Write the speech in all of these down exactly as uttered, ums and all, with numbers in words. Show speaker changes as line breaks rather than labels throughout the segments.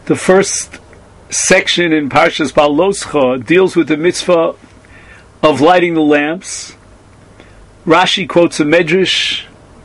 The first section in Parshas Baloscha deals with the mitzvah of lighting the lamps. Rashi quotes a medrash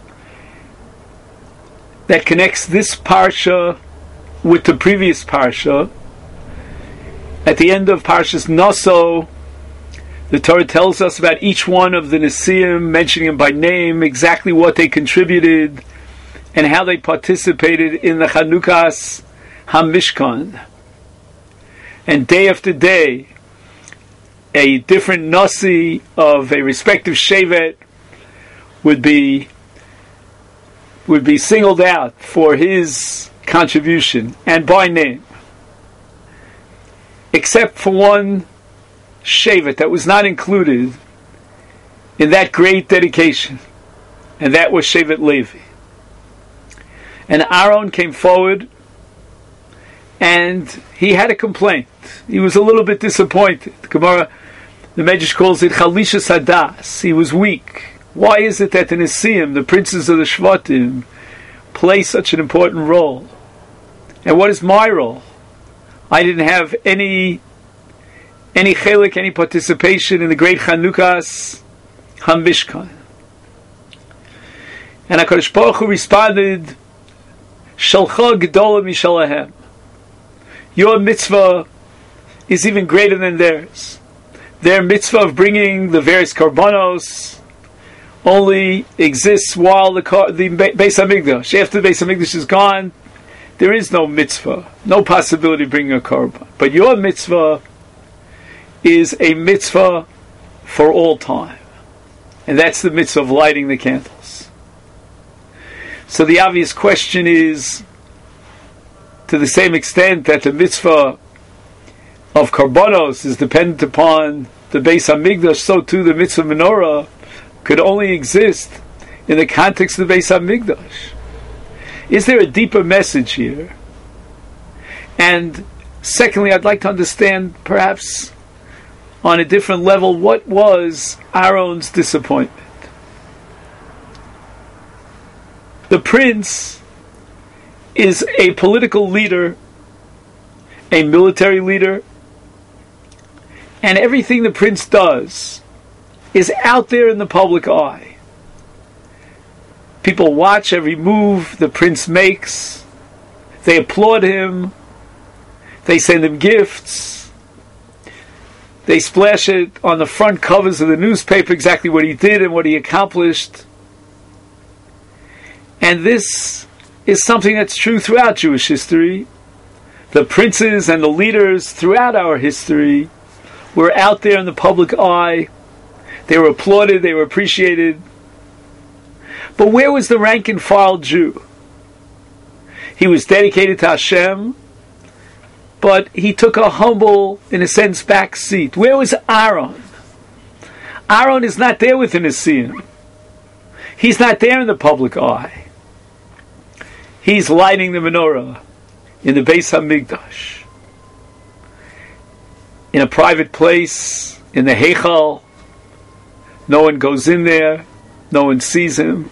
that connects this parsha with the previous parsha. At the end of Parshas Naso, the Torah tells us about each one of the Nesiim, mentioning them by name, exactly what they contributed, and how they participated in the Chanukas HaMishkan. And day after day, a different Nasi of a respective Shevet would be would be singled out for his contribution, and by name. Except for one Shevet that was not included in that great dedication, and that was Shevet Levi. And Aaron came forward, and he had a complaint. He was a little bit disappointed. The Gemara, the Medrash calls it Chalisha Sadas. He was weak. Why is it that the Nesiim, the princes of the Shvatim, play such an important role? And what is my role? I didn't have any any chelik, any participation in the great Chanukas HaMishkan. And HaKadosh Baruch Hu responded, Shalcha Gedola Mishalahem. Your mitzvah is even greater than theirs. Their mitzvah of bringing the various karbanos only exists while the the Beis Hamikdash. After the Beis Hamikdash is gone, there is no mitzvah, no possibility of bringing a karban. But your mitzvah is a mitzvah for all time, and that's the mitzvah of lighting the candles. So the obvious question is, to the same extent that the mitzvah of karbanos is dependent upon the Beis Hamikdash, so too the mitzvah menorah could only exist in the context of the Beis Hamikdash. Is there a deeper message here? And secondly, I'd like to understand, perhaps on a different level, what was Aaron's disappointment? The prince is a political leader, a military leader, and everything the prince does is out there in the public eye. People watch every move the prince makes. They applaud him. They send him gifts. They splash it on the front covers of the newspaper, exactly what he did and what he accomplished. And this is something that's true throughout Jewish history. The princes and the leaders throughout our history were out there in the public eye. They were applauded, they were appreciated. But where was the rank and file Jew? He was dedicated to Hashem, but he took a humble, in a sense, back seat. Where was Aaron? Aaron is not there with the Nesiim. He's not there in the public eye. He's lighting the menorah in the Beis Hamikdash, in a private place, in the Heichal. No one goes in there. No one sees him.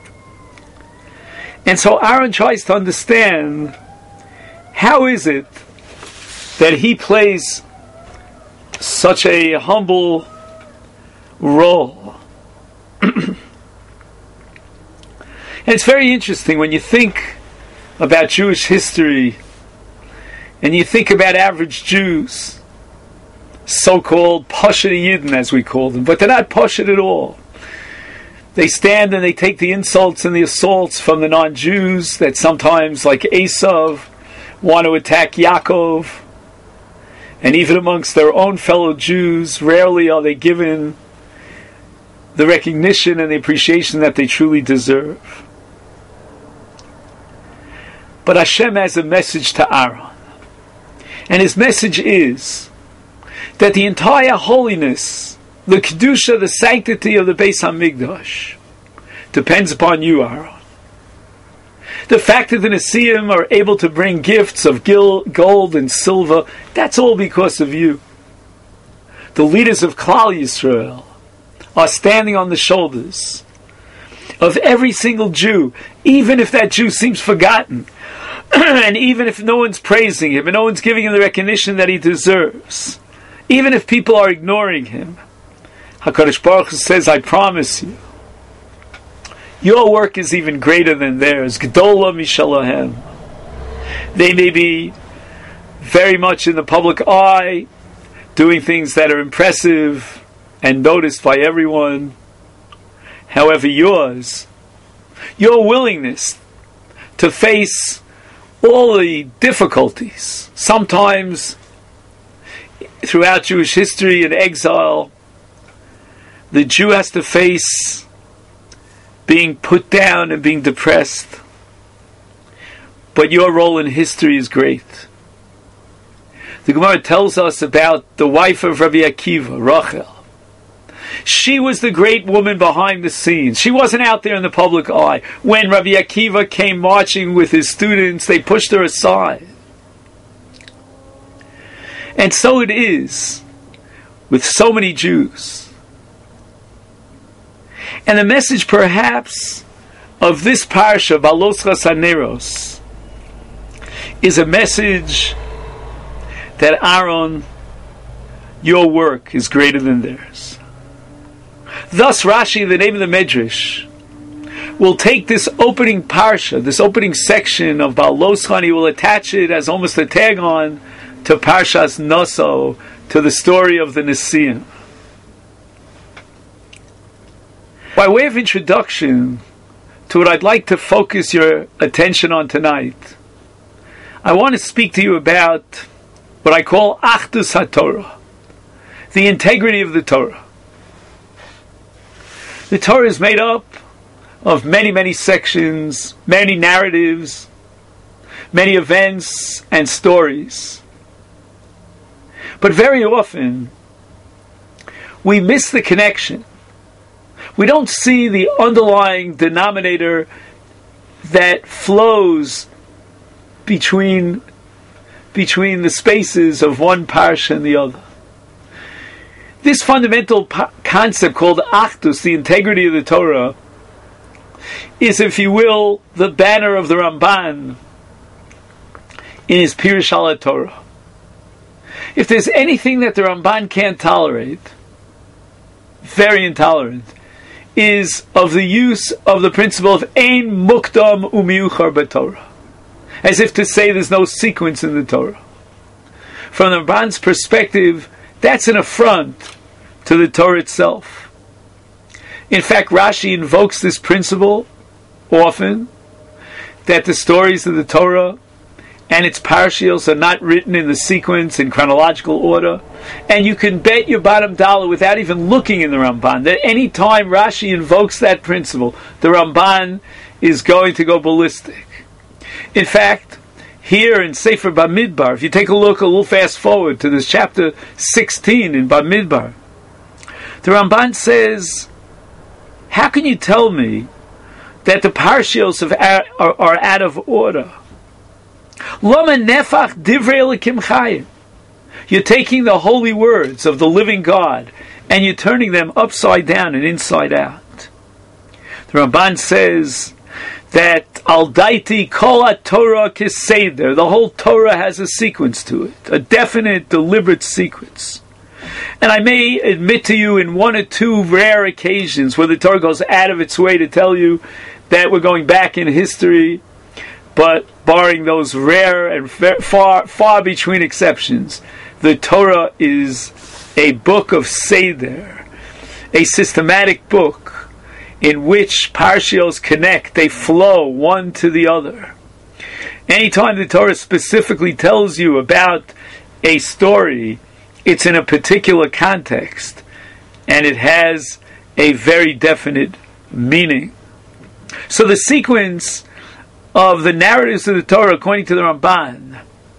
And so Aaron tries to understand, how is it that he plays such a humble role? And it's very interesting when you think about Jewish history and you think about average Jews, so-called Pashut Yidden, as we call them, but they're not Pashut at all. They stand and they take the insults and the assaults from the non-Jews that sometimes, like Esav, want to attack Yaakov. And even amongst their own fellow Jews, rarely are they given the recognition and the appreciation that they truly deserve. But Hashem has a message to Aaron. And his message is that the entire holiness, the Kedusha, the sanctity of the Beis Hamikdash, depends upon you, Aaron. The fact that the Nesiim are able to bring gifts of gold and silver, that's all because of you. The leaders of Klal Yisrael are standing on the shoulders of every single Jew, even if that Jew seems forgotten. And even if no one's praising him, and no one's giving him the recognition that he deserves, even if people are ignoring him, HaKadosh Baruch Hu says, I promise you, your work is even greater than theirs. Gdola Mishalahem. They may be very much in the public eye, doing things that are impressive and noticed by everyone. However, yours, your willingness to face all the difficulties, sometimes throughout Jewish history in exile, the Jew has to face being put down and being depressed. But your role in history is great. The Gemara tells us about the wife of Rabbi Akiva, Rachel. She was the great woman behind the scenes. She wasn't out there in the public eye. When Rabbi Akiva came marching with his students, they pushed her aside. And so it is with so many Jews. And the message perhaps of this parsha, Balosras Haneros, is a message that Aaron, your work is greater than theirs. Thus Rashi, the name of the Medrash, will take this opening parsha, this opening section of Baloscha, and he will attach it as almost a tag on to Parshas Naso, to the story of the Nesiim. By way of introduction to what I'd like to focus your attention on tonight, I want to speak to you about what I call Achdus HaTorah, the integrity of the Torah. The Torah is made up of many, many sections, many narratives, many events and stories. But very often, we miss the connection. We don't see the underlying denominator that flows between, between the spaces of one parsha and the other. This fundamental po- concept called Achdus, the integrity of the Torah, is, if you will, the banner of the Ramban in his Pirush al Torah. If there's anything that the Ramban can't tolerate, very intolerant, is of the use of the principle of Ein Mukdam Umiuchar B'Torah, as if to say there's no sequence in the Torah. From the Ramban's perspective, that's an affront to the Torah itself. In fact, Rashi invokes this principle often, that the stories of the Torah and its parashios are not written in the sequence, in chronological order. And you can bet your bottom dollar without even looking in the Ramban that any time Rashi invokes that principle, the Ramban is going to go ballistic. In fact, here in Sefer Bamidbar, if you take a look a little fast forward to this chapter sixteen in Bamidbar, the Ramban says, how can you tell me that the parashios of are, are, are out of order? Lama nefach divrei Elokim chayim. You're taking the holy words of the living God and you're turning them upside down and inside out. The Ramban says that al daiti kol Torah keseder. The whole Torah has a sequence to it, a definite, deliberate sequence. And I may admit to you in one or two rare occasions where the Torah goes out of its way to tell you that we're going back in history, but barring those rare and far, far between exceptions, the Torah is a book of Seder, a systematic book in which parshios connect, they flow one to the other. Anytime the Torah specifically tells you about a story, it's in a particular context, and it has a very definite meaning. So the sequence of the narratives of the Torah, according to the Ramban,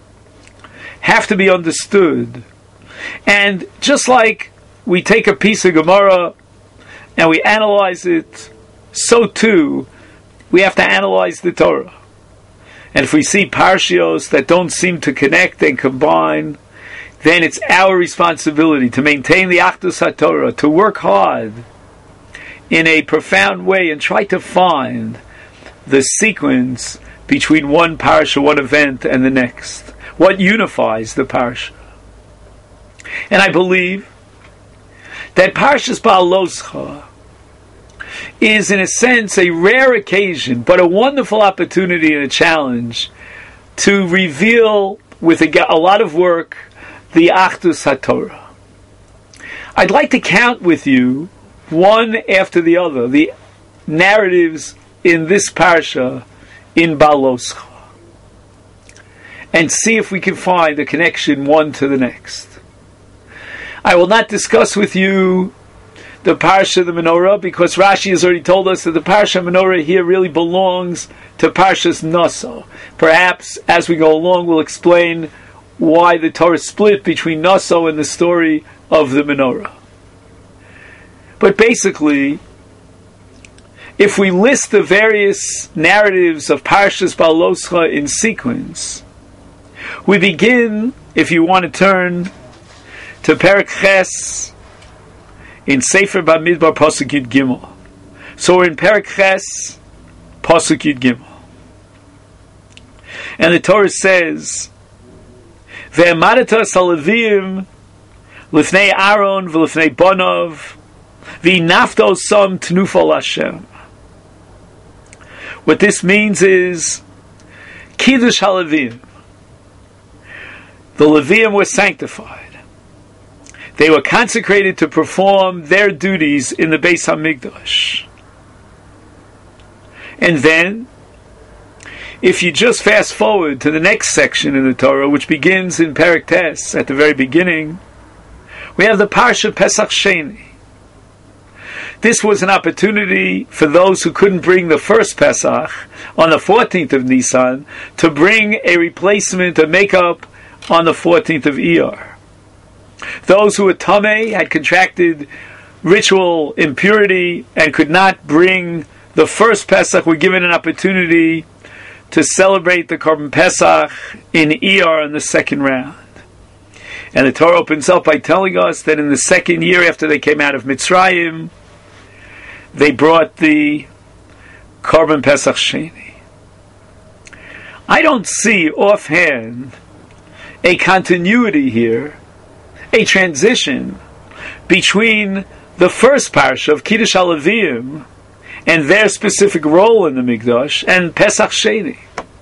have to be understood. And just like we take a piece of Gemara and we analyze it, so too we have to analyze the Torah. And if we see parshios that don't seem to connect and combine, then it's our responsibility to maintain the Achdus HaTorah, to work hard in a profound way and try to find the sequence between one parasha, one event, and the next? What unifies the parasha? And I believe that Parshas Ba'aloscha is, in a sense, a rare occasion, but a wonderful opportunity and a challenge to reveal, with a, a lot of work, the Achdus HaTorah. I'd like to count with you, one after the other, the narratives in this parsha in Ba'aloscha, and see if we can find a connection one to the next. I will not discuss with you the parsha of the menorah, because Rashi has already told us that the parsha of menorah here really belongs to Parshas Naso. Perhaps as we go along we'll explain why the Torah split between Naso and the story of the menorah. But basically, if we list the various narratives of Parshas Ba'aloscha in sequence, we begin, if you want to turn to Perek Ches in Sefer Bamidbar Pasuk Yud Gimel. So we're in Perek Ches, Pasuk Yud Gimel. And the Torah says, Ve'emadatas haLevim lifnei Aaron v'lifnei Bonov v'nafto som tnufal Hashem. What this means is Kiddush haLevim. The Leviim were sanctified. They were consecrated to perform their duties in the Beis HaMikdash. And then, if you just fast forward to the next section in the Torah, which begins in Perek Tes, at the very beginning, we have the Parsha Pesach Sheni. This was an opportunity for those who couldn't bring the first Pesach on the fourteenth of Nisan to bring a replacement, a makeup, on the fourteenth of Iyar. Those who were Tameh, had contracted ritual impurity and could not bring the first Pesach, were given an opportunity to celebrate the Korban Pesach in Iyar in the second round. And the Torah opens up by telling us that in the second year after they came out of Mitzrayim, they brought the Korban Pesach Sheni. I don't see offhand a continuity here, a transition between the first parsha of Kiddush HaLevim and their specific role in the Mikdash and Pesach Sheni.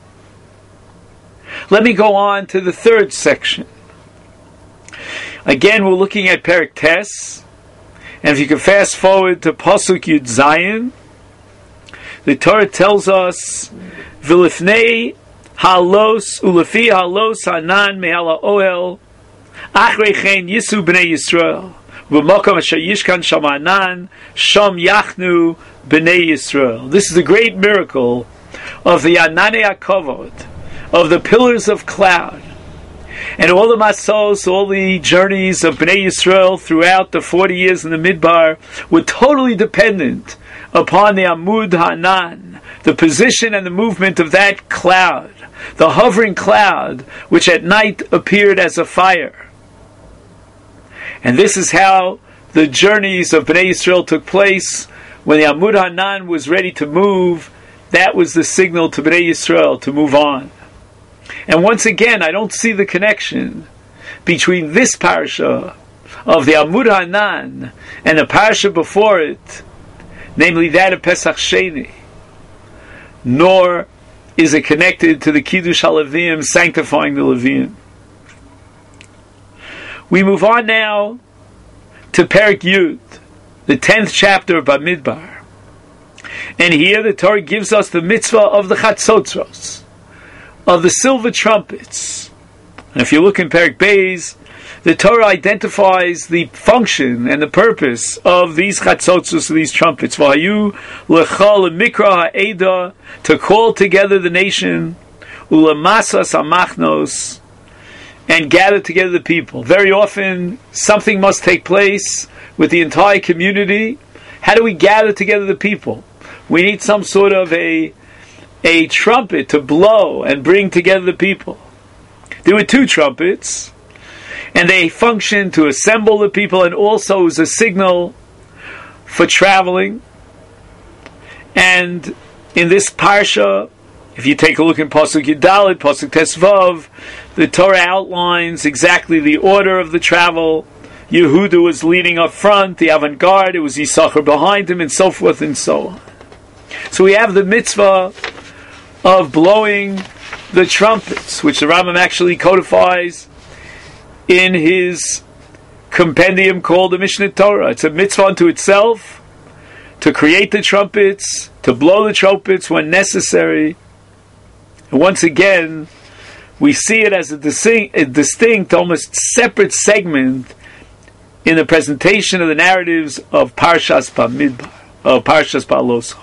Let me go on to the third section. Again, we're looking at Perek Tes, and if you can fast forward to Pasuk Yud Zayin, the Torah tells us, V'lifnei halos ulefi halos hanan me'al ha'oel achrei chen yisu b'nei Yisrael v'mokom asher yishkan sham hanan sham yachnu b'nei Yisrael. This is the great miracle of the Ananei HaKavod, of the pillars of cloud, and all the masos, all the journeys of Bnei Yisrael throughout the forty years in the Midbar were totally dependent upon the Amud Hanan, the position and the movement of that cloud, the hovering cloud, which at night appeared as a fire. And this is how the journeys of Bnei Yisrael took place. When the Amud Hanan was ready to move, that was the signal to Bnei Yisrael to move on. And once again, I don't see the connection between this parsha of the Amud Hanan and the parsha before it, namely that of Pesach Sheni, nor is it connected to the Kiddush HaLevim, sanctifying the Levim. We move on now to Perek Yud, the tenth chapter of Bamidbar. And here the Torah gives us the mitzvah of the Chatzotzros, of the silver trumpets. And if you look in Perek Beis, the Torah identifies the function and the purpose of these chatzotzos, of these trumpets. V'hayu l'chal mikra ha'eda, to call together the nation, u'lamasas hamachnos, and gather together the people. Very often, something must take place with the entire community. How do we gather together the people? We need some sort of a a trumpet to blow and bring together the people. There were two trumpets, and they functioned to assemble the people and also as a signal for traveling. And in this parsha, If you take a look in Pasuk Yudalit, Pasuk Tesvav, the Torah outlines exactly the order of the travel. Yehuda was leading up front, the avant-garde, it was Yisachar behind him, and so forth and so on. So we have the mitzvah of blowing the trumpets, which the Rambam actually codifies in his compendium called the Mishneh Torah. It's a mitzvah unto itself to create the trumpets, to blow the trumpets when necessary. And once again, we see it as a distinct, a distinct, almost separate segment in the presentation of the narratives of Parshas Bamidbar, of Parshas Ba'aloscha.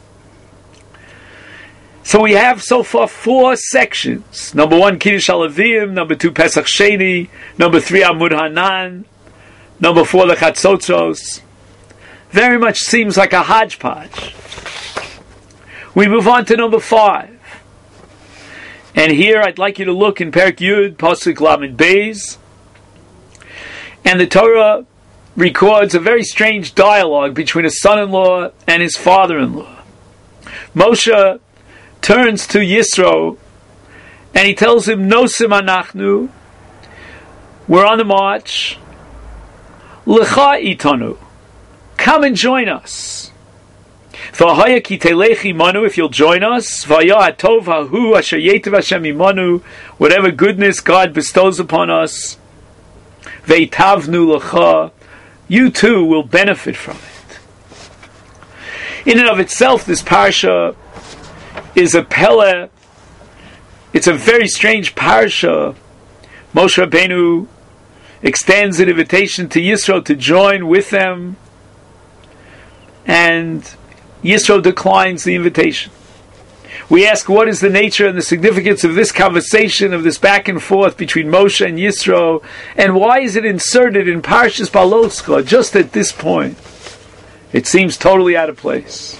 So we have so far four sections. Number one, Kiddush HaLevim. Number two, Pesach Sheni. Number three, Amud Hanan. Number four, the Chatzotzos. Very much seems like a hodgepodge. We move on to number five. And here I'd like you to look in Perek Yud, Pasuk Lamed Beis. And the Torah records a very strange dialogue between a son-in-law and his father-in-law. Moshe turns to Yisro and he tells him, Nosim anachnu, we're on the march. Lecha itanu, come and join us. V'haya ki telechi manu, if you'll join us. V'haya hatov hahu asher yetiv Hashem imanu, whatever goodness God bestows upon us. Ve'itavnu lecha, you too will benefit from it. In and of itself, this parsha is a pele. It's a very strange parsha. Moshe Rabbeinu extends an invitation to Yisro to join with them, and Yisro declines the invitation. We ask, what is the nature and the significance of this conversation, of this back and forth between Moshe and Yisro, and why is it inserted in Parshas Ba'aloscha just at this point? It seems totally out of place.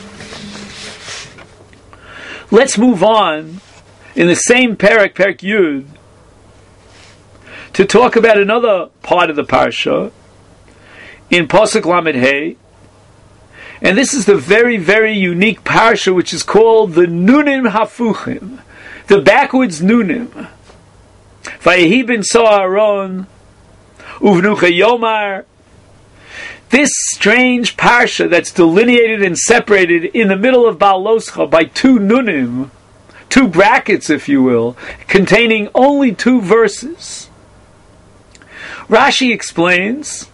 Let's move on in the same Perek, Perek Yud, to talk about another part of the parsha in Pasuk Lamed Hey. And this is the very, very unique parsha which is called the Nunim Hafuchim, the backwards Nunim. Vayehi ben Aaron uvnucha Yomar. This strange parsha that's delineated and separated in the middle of Ba'aloscha by two Nunim, two brackets, if you will, containing only two verses. Rashi explains,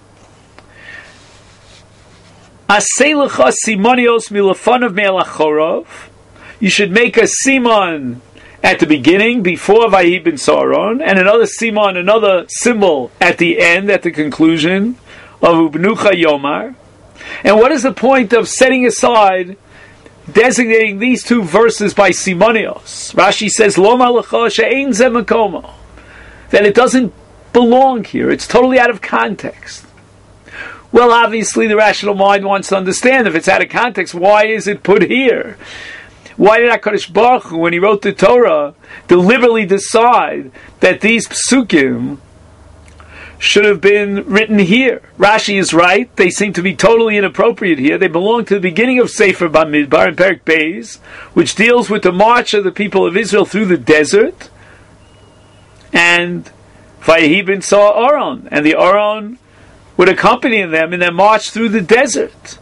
Aseilecha simonios milafanav me'alachorov. You should make a simon at the beginning, before Vayehi ben Aaron, and another simon, another symbol at the end, at the conclusion of Ubnucha Yomar. And what is the point of setting aside, designating these two verses by simonios? Rashi says, Lo malacha she'ein ze makomo, that it doesn't belong here. It's totally out of context. Well, obviously the rational mind wants to understand, if it's out of context, why is it put here? Why did HaKadosh Baruch Hu, when he wrote the Torah, deliberately decide that these psukim should have been written here? Rashi is right. They seem to be totally inappropriate here. They belong to the beginning of Sefer Bamidbar in Perek Beis, which deals with the march of the people of Israel through the desert, and Vayehi ben Aaron, and the Aaron would accompany them in their march through the desert.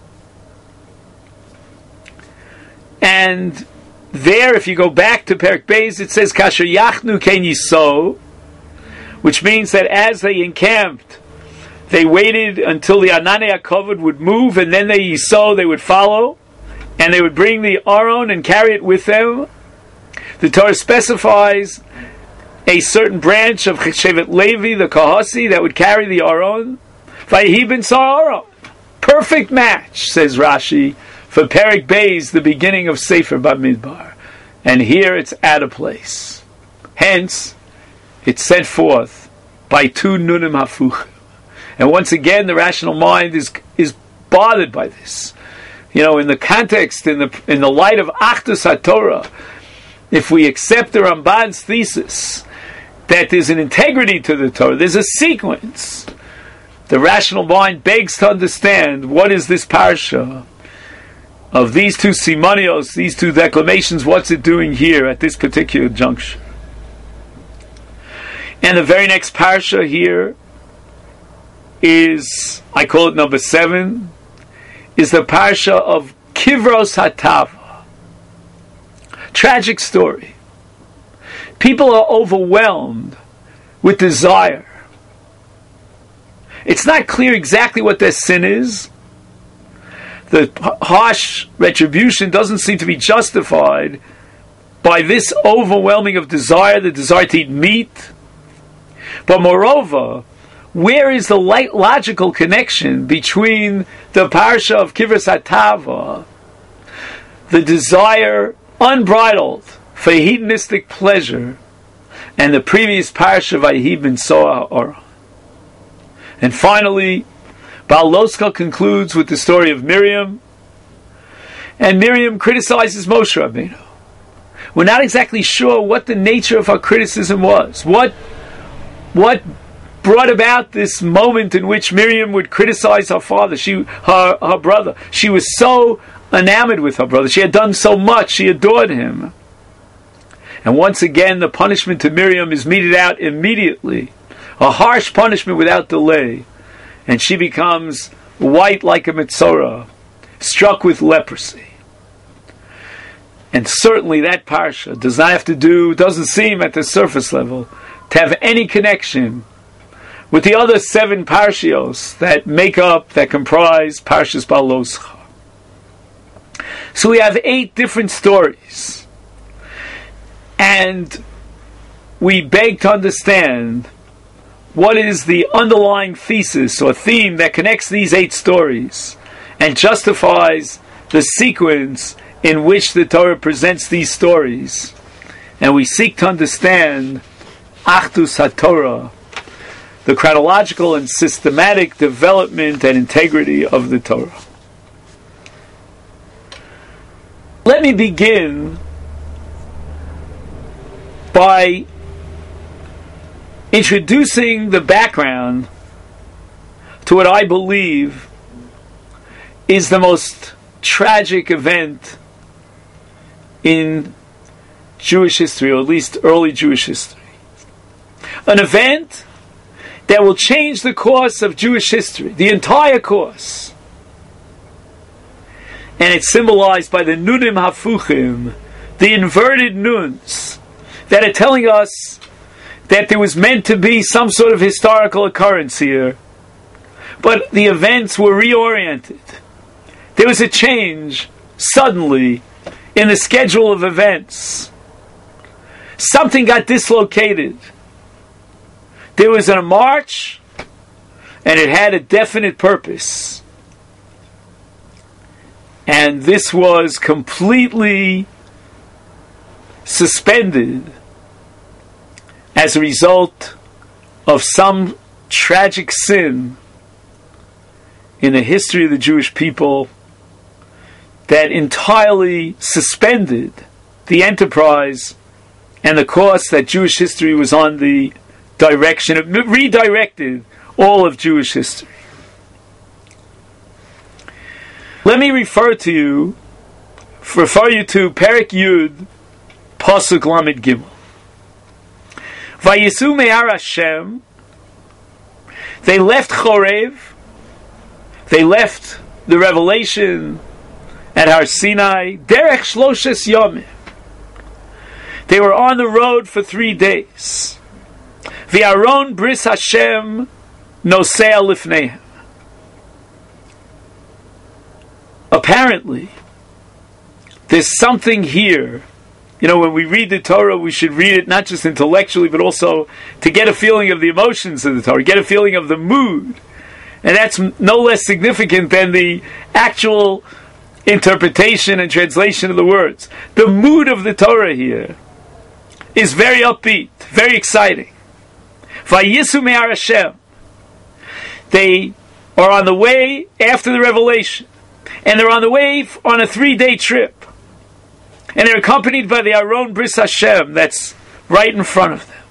And there, if you go back to Perek Beis, it says, Kasher yachnu ken yiso, which means that as they encamped, they waited until the Ananei HaKavod would move, and then they yiso, they would follow, and they would bring the Aron and carry it with them. The Torah specifies a certain branch of Shevet Levi, the Kahasi, that would carry the Aron. Vayehi ben Aaron. Perfect match, says Rashi, for Perek Beis, the beginning of Sefer Bamidbar. And here it's out of place. Hence, it's set forth by two Nunim Hafuchim. And once again, the rational mind is is bothered by this. You know, in the context, in the in the light of Achdus HaTorah, if we accept the Ramban's thesis that there's an integrity to the Torah, there's a sequence, the rational mind begs to understand, what is this parsha? of these two simonios, these two declamations, what's it doing here at this particular junction? And the very next parsha here is, I call it number seven, is the parsha of Kivros Hatava. Tragic story. People are overwhelmed with desire. It's not clear exactly what their sin is. The harsh retribution doesn't seem to be justified by this overwhelming of desire, the desire to eat meat. But moreover, where is the light logical connection between the parsha of Kivros Hatava, the desire unbridled for hedonistic pleasure, and the previous parsha of Vayhi ben Soah? And finally, Baal Loska concludes with the story of Miriam, and Miriam criticizes Moshe Rabbeinu. We're not exactly sure what the nature of her criticism was. What, what brought about this moment in which Miriam would criticize her father, she, her, her brother. She was so enamored with her brother. She had done so much. She adored him. And once again, the punishment to Miriam is meted out immediately. A harsh punishment without delay. And she becomes white like a metzora, struck with leprosy. And certainly that parsha does not have to do, doesn't seem at the surface level, to have any connection with the other seven parshios that make up, that comprise Parshas Baal Loscha. So we have eight different stories. And we beg to understand what is the underlying thesis or theme that connects these eight stories and justifies the sequence in which the Torah presents these stories. And we seek to understand Achdus HaTorah, the chronological and systematic development and integrity of the Torah. Let me begin by introducing the background to what I believe is the most tragic event in Jewish history, or at least early Jewish history. An event that will change the course of Jewish history, the entire course. And it's symbolized by the Nunim Hafuchim, the inverted nuns, that are telling us that there was meant to be some sort of historical occurrence here, but the events were reoriented. There was a change, suddenly, in the schedule of events. Something got dislocated. There was a march, and it had a definite purpose. And this was completely suspended as a result of some tragic sin in the history of the Jewish people that entirely suspended the enterprise and the course that Jewish history was on, the direction. It redirected all of Jewish history. Let me refer to you, refer you to Perek Yud, Pasuk Lamed Gimel. Vayisu me'ar Hashem. They left Chorev. They left the revelation at Har Sinai. Derech Shloshes Yomim. They were on the road for three days. V'aron bris Hashem nosea lifneihem. Apparently, there's something here. You know, when we read the Torah, we should read it not just intellectually, but also to get a feeling of the emotions of the Torah, get a feeling of the mood. And that's no less significant than the actual interpretation and translation of the words. The mood of the Torah here is very upbeat, very exciting. Vayisu me'ar Hashem. They are on the way after the revelation, and they're on the way on a three-day trip. And they're accompanied by the Aron Bris Hashem that's right in front of them.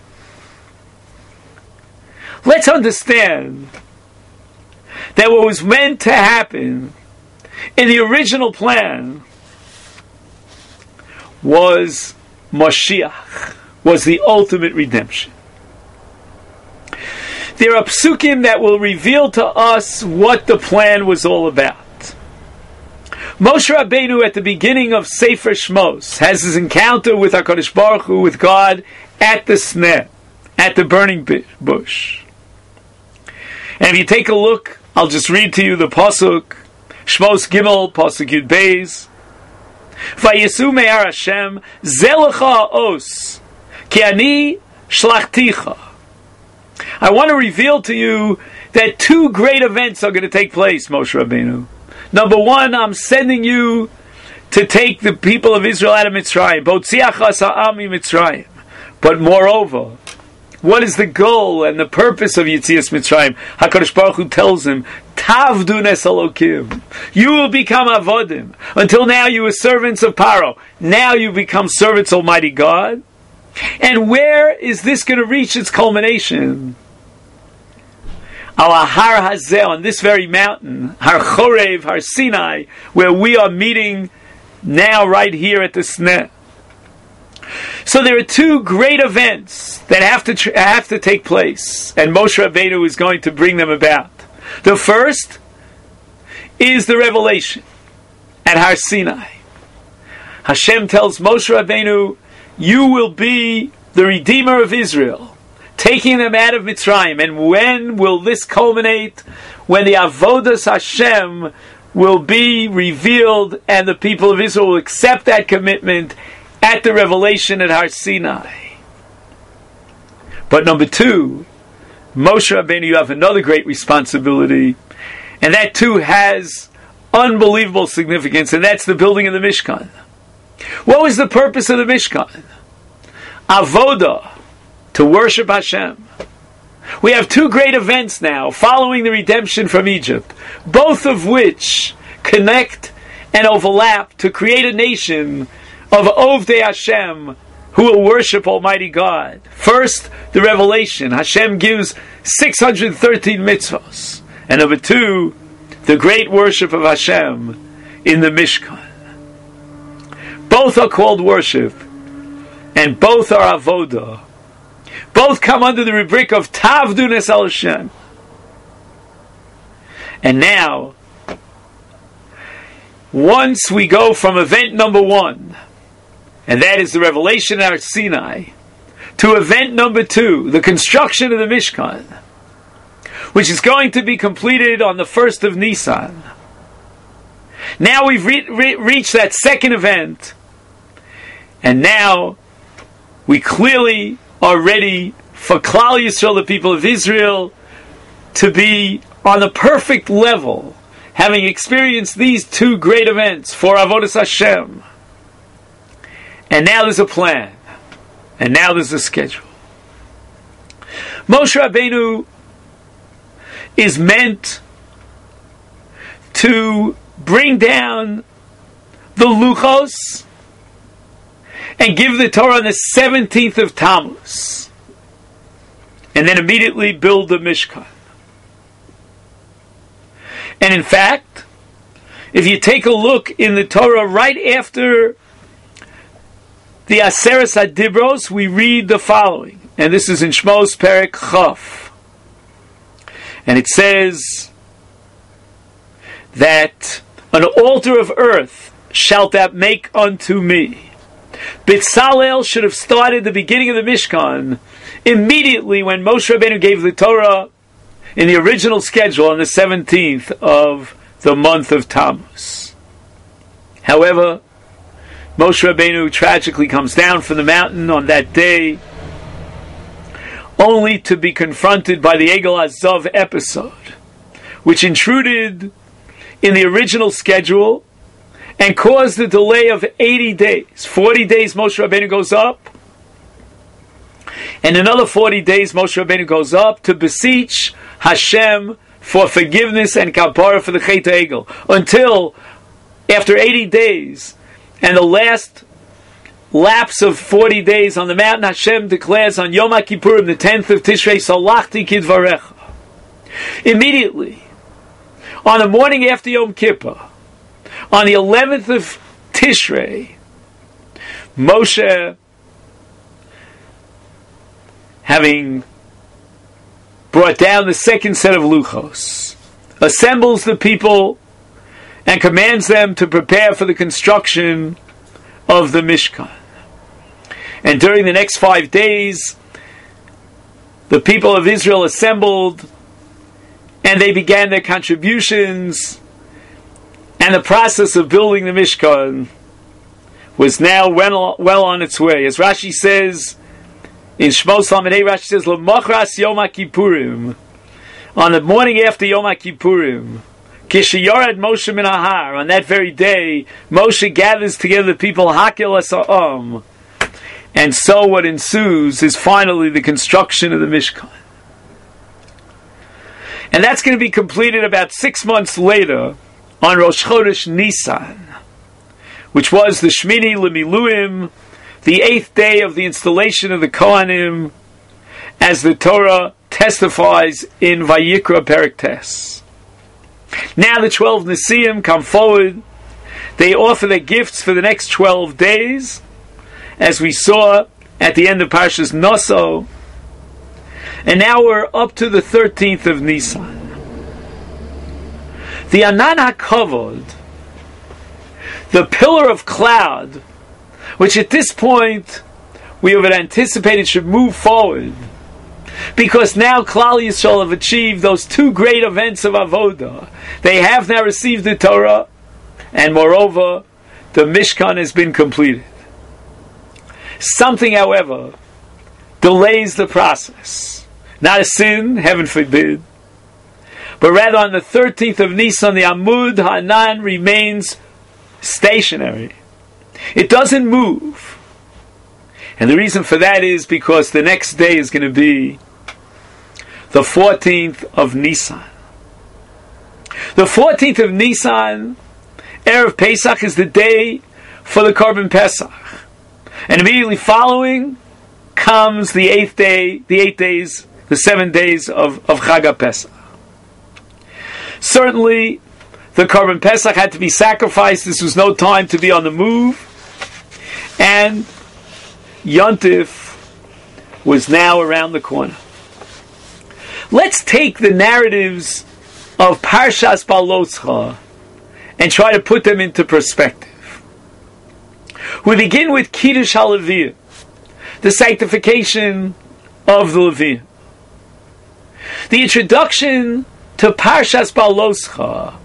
Let's understand that what was meant to happen in the original plan was Mashiach, was the ultimate redemption. There are psukim that will reveal to us what the plan was all about. Moshe Rabbeinu, at the beginning of Sefer Shmos, has his encounter with HaKadosh Baruch Hu, with God, at the sneh, at the burning bush. And if you take a look, I'll just read to you the pasuk, Shmos Gimel, pasuk Yud Beis. Vayesu me'ar Hashem, zelecha os, ki ani shlachticha. I want to reveal to you that two great events are going to take place, Moshe Rabbeinu. Number one, I'm sending you to take the people of Israel out of Mitzrayim. Botziachas ha'ami Mitzrayim. But moreover, what is the goal and the purpose of Yetzias Mitzrayim? HaKadosh Baruch Hu tells him, Tavdu nes Elokim. You will become avodim. Until now you were servants of Paro. Now you become servants of Almighty God. And where is this going to reach its culmination? Al Har Hazeh, on this very mountain, Har Chorev, Har Sinai, where we are meeting now right here at the Sneh. So there are two great events that have to tr- have to take place, and Moshe Rabbeinu is going to bring them about. The first is the revelation at Har Sinai. Hashem tells Moshe Rabbeinu, you will be the Redeemer of Israel, taking them out of Mitzrayim. And when will this culminate? When the Avodas Hashem will be revealed and the people of Israel will accept that commitment at the revelation at Har Sinai. But number two, Moshe Rabbeinu, you have another great responsibility, and that too has unbelievable significance, and that's the building of the Mishkan. What was the purpose of the Mishkan? Avodah, to worship Hashem. We have two great events now following the redemption from Egypt, both of which connect and overlap to create a nation of Ovdei Hashem who will worship Almighty God. First, the revelation. Hashem gives six hundred thirteen mitzvahs. And number two, the great worship of Hashem in the Mishkan. Both are called worship, and both are avodah. Both come under the rubric of Tavdu nes al Hashem. And now, once we go from event number one, and that is the revelation at Sinai, to event number two, the construction of the Mishkan, which is going to be completed on the first of Nisan. Now we've re- re- reached that second event, and now we clearly are ready for Klal Yisrael, the people of Israel, to be on the perfect level, having experienced these two great events for Avodas Hashem. And now there's a plan, and now there's a schedule. Moshe Rabbeinu is meant to bring down the Luchos and give the Torah on the seventeenth of Tammuz, and then immediately build the Mishkan. And in fact, if you take a look in the Torah right after the Aseres HaDibros, we read the following, and this is in Shmos Perek Chaf, and it says that an altar of earth shalt thou make unto me. Bitzalel should have started the beginning of the Mishkan immediately when Moshe Rabbeinu gave the Torah in the original schedule on the seventeenth of the month of Tammuz. However, Moshe Rabbeinu tragically comes down from the mountain on that day, only to be confronted by the Egel Azav episode, which intruded in the original schedule and caused a delay of eighty days. forty days Moshe Rabbeinu goes up, and another forty days Moshe Rabbeinu goes up to beseech Hashem for forgiveness and kapara for the Chet Egel, until after eighty days and the last lapse of forty days on the mountain, Hashem declares on Yom HaKippurim, the tenth of Tishrei, Salachti Kidvarecha. Immediately, on the morning after Yom Kippur, On the eleventh of Tishrei, Moshe, having brought down the second set of luchos, assembles the people and commands them to prepare for the construction of the Mishkan. And during the next five days, the people of Israel assembled and they began their contributions, and the process of building the Mishkan was now well, well on its way. As Rashi says in Shmos Lamed, Rashi says, L'mochras Yom HaKippurim, on the morning after Yom HaKippurim, Kishayorad Moshe min Ahar, on that very day, Moshe gathers together the people, Hakel Asa'am, and so what ensues is finally the construction of the Mishkan. And that's going to be completed about six months later, on Rosh Chodesh Nisan, which was the Shmini L'Miluim, the eighth day of the installation of the Kohanim, as the Torah testifies in Vayikra Perek Tes. Now the twelve Nesiim come forward. They offer their gifts for the next twelve days, as we saw at the end of Parshas Noso. And now we're up to the thirteenth of Nisan. The Anan HaKavod, the pillar of cloud, which at this point we have anticipated should move forward, because now Klal Yisrael have achieved those two great events of Avodah. They have now received the Torah, and moreover, the Mishkan has been completed. Something, however, delays the process. Not a sin, heaven forbid, but rather on the thirteenth of Nisan, the Amud Hanan remains stationary. It doesn't move. And the reason for that is because the next day is going to be the fourteenth of Nisan. The fourteenth of Nisan, Erev Pesach, is the day for the Korban Pesach. And immediately following comes the eighth day, the eight days, the seven days of, of Chag HaPesach. Certainly, the Korban Pesach had to be sacrificed. This was no time to be on the move. And Yontif was now around the corner. Let's take the narratives of Parshas Baloscha and try to put them into perspective. We begin with Kiddush HaLeviim, the sanctification of the Leviim. The introduction to Parshas Baloscha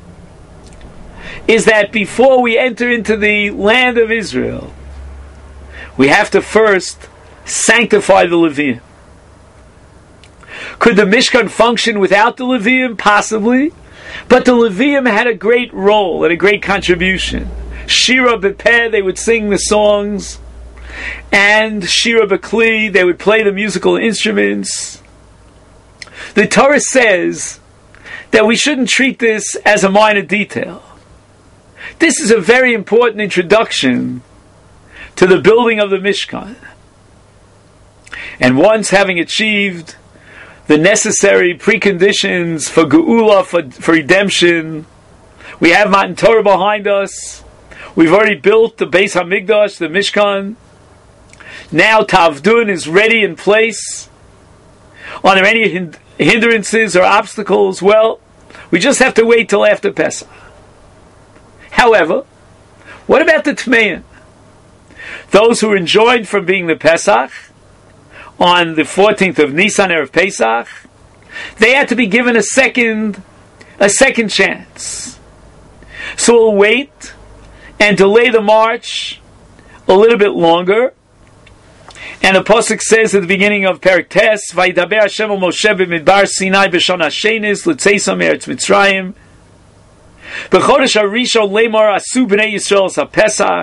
is that before we enter into the land of Israel, we have to first sanctify the Leviim. Could the Mishkan function without the Leviim? Possibly. But the Leviim had a great role and a great contribution. Shira B'Peh, they would sing the songs, and Shira B'Kli, they would play the musical instruments. The Torah says that we shouldn't treat this as a minor detail. This is a very important introduction to the building of the Mishkan. And once having achieved the necessary preconditions for Geula, for, for redemption, we have Matan Torah behind us. We've already built the Beis HaMikdash, the Mishkan. Now Tavdun is ready in place. Are there any hind- hindrances or obstacles? Well, we just have to wait till after Pesach. However, what about the Tmeim? Those who are enjoined from being the Pesach on the fourteenth of Nisan, Erev Pesach, they had to be given a second, a second chance. So we'll wait and delay the march a little bit longer. And the pasuk says at the beginning of Perek Tes, "Vayidaber Hashem el Moshe b'midbar Sinai b'shana shenis l'tzeisa me'eretz Mitzrayim b'chodesh harishon leimar asu b'nei Yisrael ha'Pesach."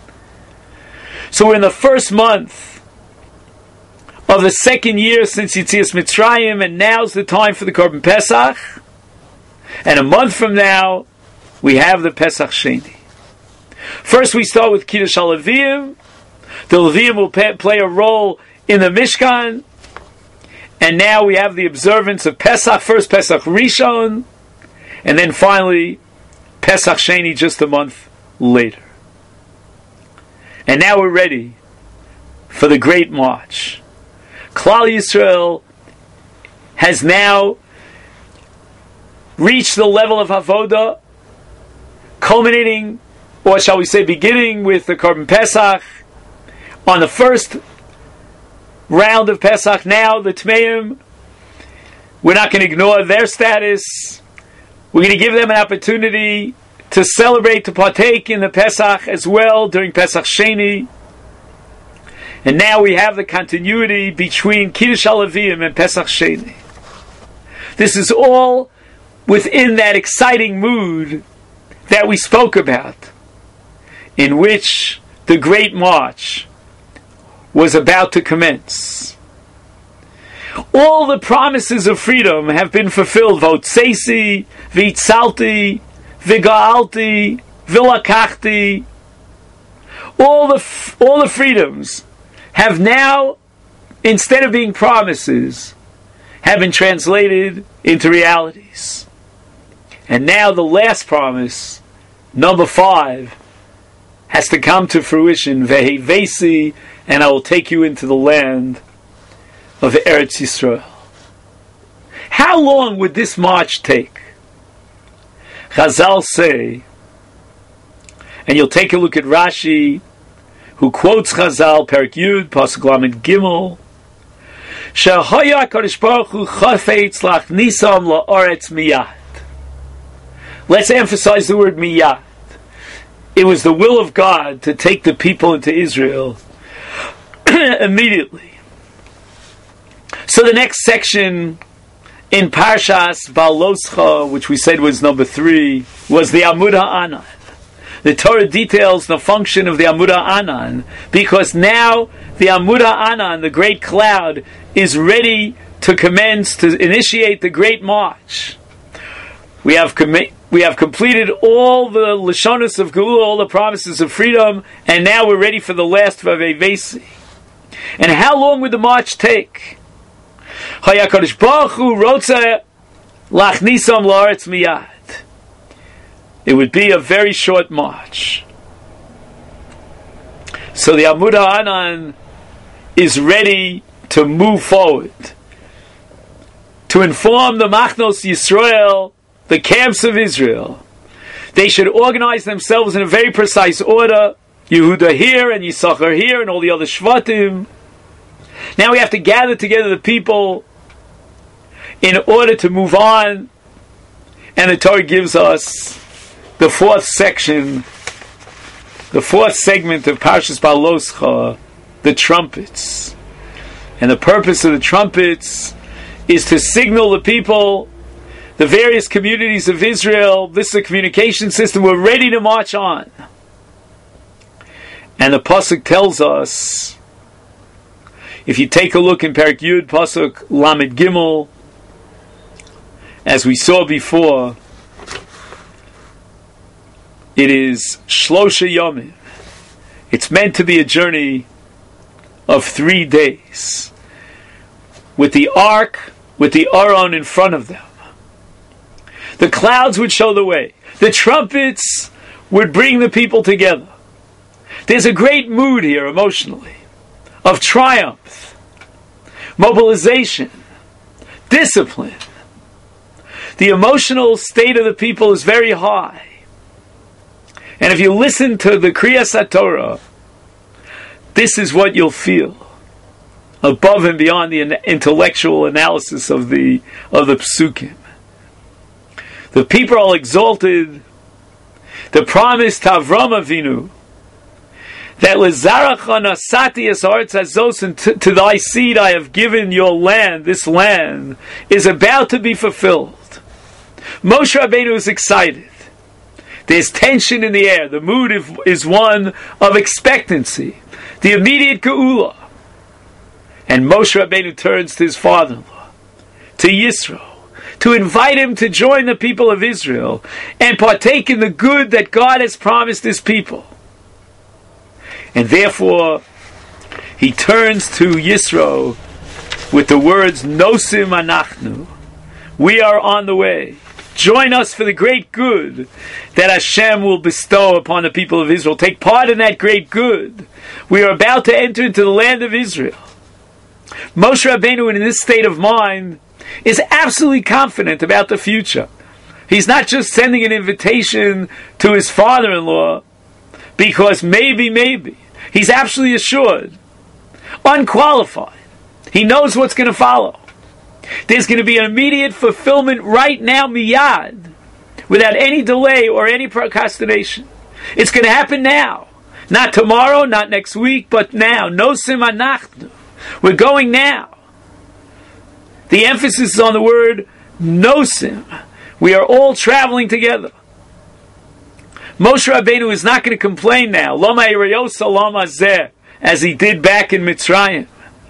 So we're in the first month of the second year since Yetzias Mitzrayim, and now's the time for the Korban Pesach. And a month from now, we have the Pesach Sheni. First, we start with Kiddush HaLeviim. The Leviim will pay, play a role in the Mishkan. And now we have the observance of Pesach, first Pesach Rishon, and then finally Pesach Sheni just a month later. And now we're ready for the Great March. Klal Yisrael has now reached the level of Avodah, culminating, or shall we say beginning with the Korban Pesach. On the first round of Pesach, now the Tmeim, we're not going to ignore their status. We're going to give them an opportunity to celebrate, to partake in the Pesach as well during Pesach Sheni. And now we have the continuity between Kiddush HaLevim and Pesach Sheni. This is all within that exciting mood that we spoke about, in which the Great March was about to commence. All the promises of freedom have been fulfilled. Votseisi, Vitzalti, Vigaalti, Vilakachti. All the all the freedoms have now, instead of being promises, have been translated into realities. And now the last promise, number five, has to come to fruition. Vehevesi, and I will take you into the land of Eretz Yisrael. How long would this march take? Chazal say, and you'll take a look at Rashi, who quotes Chazal, Perek Yud, Pasuk Lamed Gimel, Shehaya HaKadosh Baruch Hu chafetz lachnisam la'aretz miyad. Let's emphasize the word miyad. It was the will of God to take the people into Israel immediately. So the next section in Parshas Baloscha, which we said was number three, was the Amud HaAnan. The Torah details the function of the Amud HaAnan, because now the Amud HaAnan, the great cloud, is ready to commence, to initiate the Great March. We have commi- we have completed all the Lashonos of Geula, all the promises of freedom, and now we're ready for the last Vavevesi. And how long would the march take? HaYakadosh Baruch Hu Rotze Lachnisam La'aretz Miyad. It would be a very short march. So the Amud HaAnan is ready to move forward, to inform the Machnos Yisrael, the camps of Israel. They should organize themselves in a very precise order. Yehuda here and Yisachar here and all the other Shvatim. Now we have to gather together the people in order to move on. And the Torah gives us the fourth section, the fourth segment of Parshas Baloscha, the trumpets. And the purpose of the trumpets is to signal the people, the various communities of Israel, this is a communication system, we're ready to march on. And the Pasuk tells us, if you take a look in Perek Yud, Pasuk Lamed Gimel, as we saw before, it is Shlosha Yomim. It's meant to be a journey of three days, with the ark, with the Aron in front of them. The clouds would show the way. The trumpets would bring the people together. There's a great mood here emotionally of triumph, mobilization, discipline. The emotional state of the people is very high. And if you listen to the Kriyas HaTorah, this is what you'll feel, above and beyond the intellectual analysis of the of the Psukim. The people are exalted. The promise to Avram Avinu, that Lezaracha nasati es haaretz hazos, and to, to thy seed I have given your land, this land, is about to be fulfilled. Moshe Rabbeinu is excited. There's tension in the air. The mood is one of expectancy. The immediate Geula. And Moshe Rabbeinu turns to his father-in-law, to Yisro, to invite him to join the people of Israel and partake in the good that God has promised his people. And therefore, he turns to Yisro with the words, Nosim Anachnu. We are on the way. join us for the great good that Hashem will bestow upon the people of Israel. Take part in that great good. We are about to enter into the land of Israel. Moshe Rabbeinu, in this state of mind, is absolutely confident about the future. He's not just sending an invitation to his father-in-law because maybe, maybe. He's absolutely assured, unqualified. He knows what's going to follow. There's going to be an immediate fulfillment right now, miyad, without any delay or any procrastination. It's going to happen now. Not tomorrow, not next week, but now. Nosim anachnu. We're going now. The emphasis is on the word nosim. We are all traveling together. Moshe Rabbeinu is not going to complain now, Lama Ereyosa Lama Zeh, as he did back in Mitzrayim.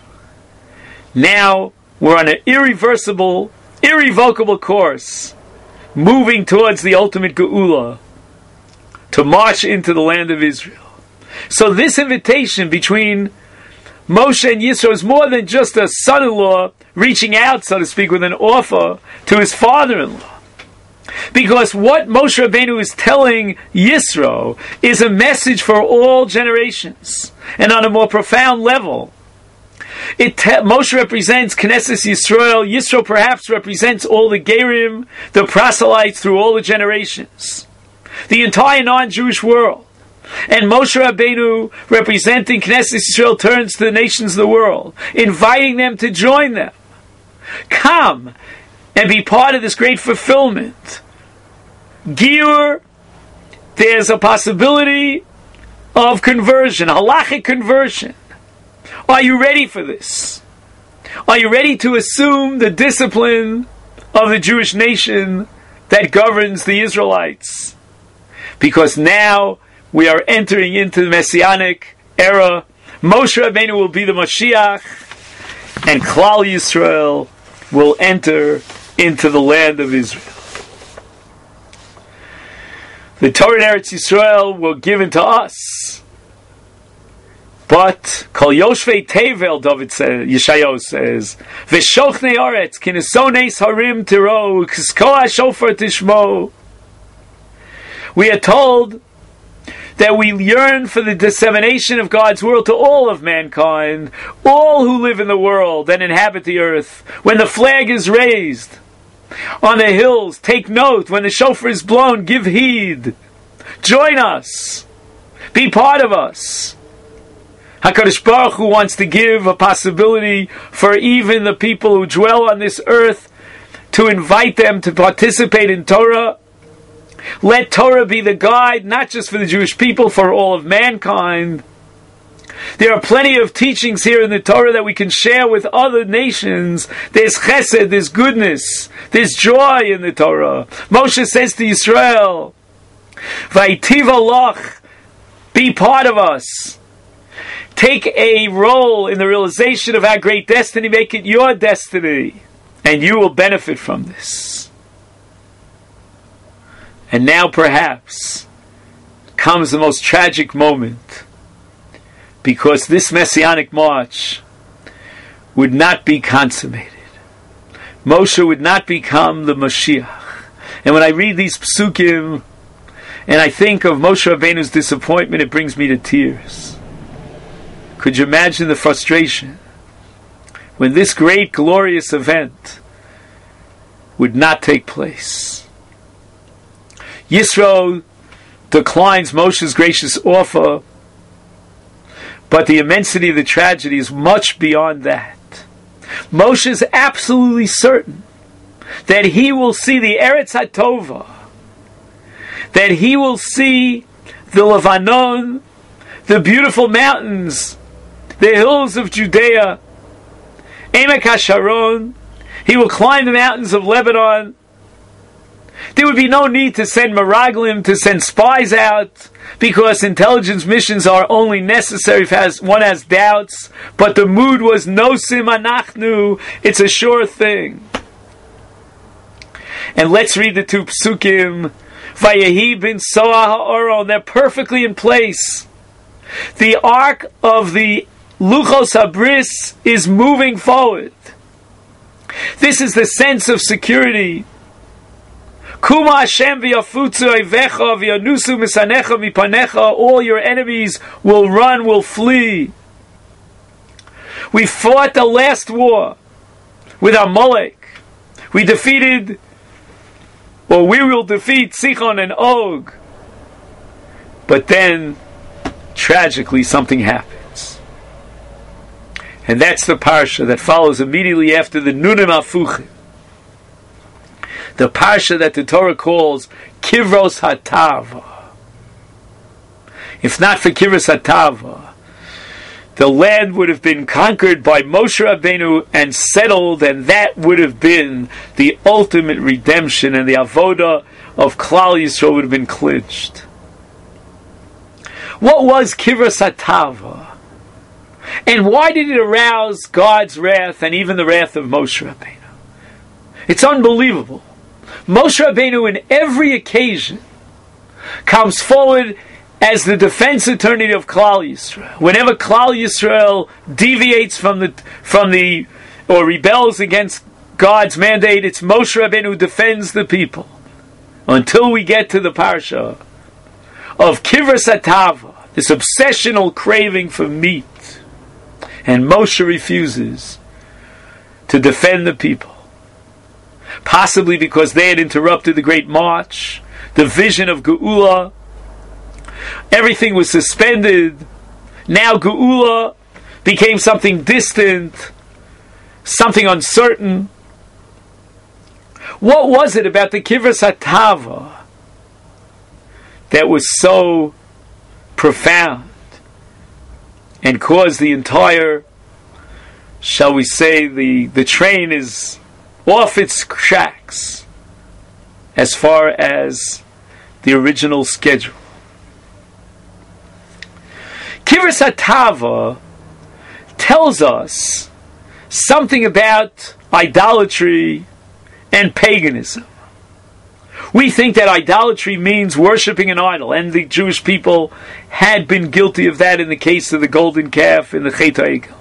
Now we're on an irreversible, irrevocable course, moving towards the ultimate Geula, to march into the land of Israel. So this invitation between Moshe and Yisro is more than just a son-in-law reaching out, so to speak, with an offer to his father-in-law. Because what Moshe Rabbeinu is telling Yisro is a message for all generations. And on a more profound level, it te- Moshe represents Knesset Yisrael. Yisro perhaps represents all the Gerim, the proselytes through all the generations. The entire non-Jewish world. And Moshe Rabbeinu, representing Knesset Yisrael, turns to the nations of the world, inviting them to join them. Come and be part of this great fulfillment. Giur, there's a possibility of conversion, halachic conversion. Are you ready for this? Are you ready to assume the discipline of the Jewish nation that governs the Israelites? Because now we are entering into the Messianic era. Moshe Rabbeinu will be the Mashiach, and Klal Yisrael will enter into the land of Israel. The Torah and Eretz Yisrael were given to us. But Kol Yoshvei Tevel, David says, Yeshayahu says, V'shochne Oretz, Kinesones Harim Tiro, Kiskoa Shofar Tishmo. We are told that we yearn for the dissemination of God's world to all of mankind, all who live in the world and inhabit the earth. When the flag is raised on the hills, take note. When the shofar is blown, give heed. Join us. Be part of us. HaKadosh Baruch Hu wants to give a possibility for even the people who dwell on this earth to invite them to participate in Torah. Let Torah be the guide, not just for the Jewish people, for all of mankind. There are plenty of teachings here in the Torah that we can share with other nations. There's chesed, there's goodness, there's joy in the Torah. Moshe says to Yisrael, Vaitiv Aloch, be part of us. Take a role in the realization of our great destiny, make it your destiny, and you will benefit from this. And now perhaps comes the most tragic moment, because this Messianic march would not be consummated. Moshe would not become the Mashiach. And when I read these psukim, and I think of Moshe Rabbeinu's disappointment, it brings me to tears. Could you imagine the frustration when this great, glorious event would not take place? Yisro declines Moshe's gracious offer, but the immensity of the tragedy is much beyond that. Moshe is absolutely certain that he will see the Eretz HaTova, that he will see the Levanon, the beautiful mountains, the hills of Judea, Emek HaSharon. He will climb the mountains of Lebanon. There would be no need to send Meraglim, to send spies out, because intelligence missions are only necessary if one has doubts. But the mood was Nosim Anachnu. It's a sure thing. And let's read the two psukim. Vayehi bin Soah ha'oron. They're perfectly in place. The ark of the Luchos HaBris is moving forward. This is the sense of security. Kuma Hashem v'yafutzu oivecha v'yanusu misanecha mipanecha. All your enemies will run, will flee. We fought the last war with Amalek. We defeated, or we will defeat Sichon and Og. But then, tragically, something happens. And that's the parsha that follows immediately after the Nunim Afuchim. The parsha that the Torah calls Kivros Hatava. If not for Kivros Hatava, the land would have been conquered by Moshe Rabbeinu and settled, and that would have been the ultimate redemption, and the avodah of Klal Yisrael would have been clinched. What was Kivros Hatava? And why did it arouse God's wrath and even the wrath of Moshe Rabbeinu? It's unbelievable. Moshe Rabbeinu, in every occasion, comes forward as the defense attorney of Klal Yisrael. Whenever Klal Yisrael deviates from the from the or rebels against God's mandate, it's Moshe Rabbeinu who defends the people. Until we get to the parsha of Kivros Hatava, this obsessional craving for meat, and Moshe refuses to defend the people. Possibly because they had interrupted the great march, the vision of Geula. Everything was suspended. Now Geula became something distant, something uncertain. What was it about the Kivros Hatava that was so profound and caused the entire, shall we say, the, the train is off its tracks as far as the original schedule? Kivros Hatava tells us something about idolatry and paganism. We think that idolatry means worshipping an idol, and the Jewish people had been guilty of that in the case of the golden calf in the Chet HaEgel.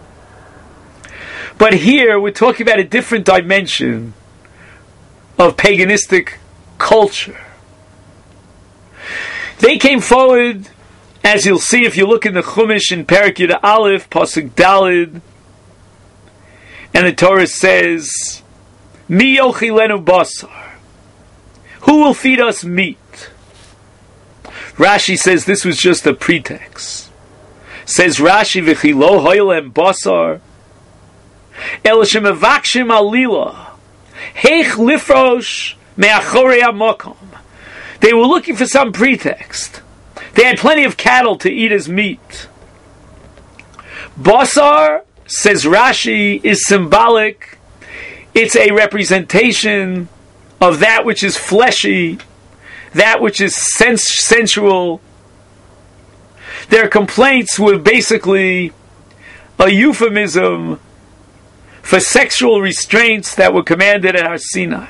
But here we're talking about a different dimension of paganistic culture. They came forward, as you'll see if you look in the Chumash in Perek Yud Aleph, Pasuk Dalid, and the Torah says, Mi yochilenu basar. Who will feed us meat? Rashi says this was just a pretext. Says Rashi, V'chi lo hoylem basar, el shemevakshim alila, heich lifrosh me'achorei hamakom. They were looking for some pretext. They had plenty of cattle to eat as meat. Basar, says Rashi, is symbolic. It's a representation of that which is fleshy, that which is sens- sensual. Their complaints were basically a euphemism for sexual restraints that were commanded at Har Sinai.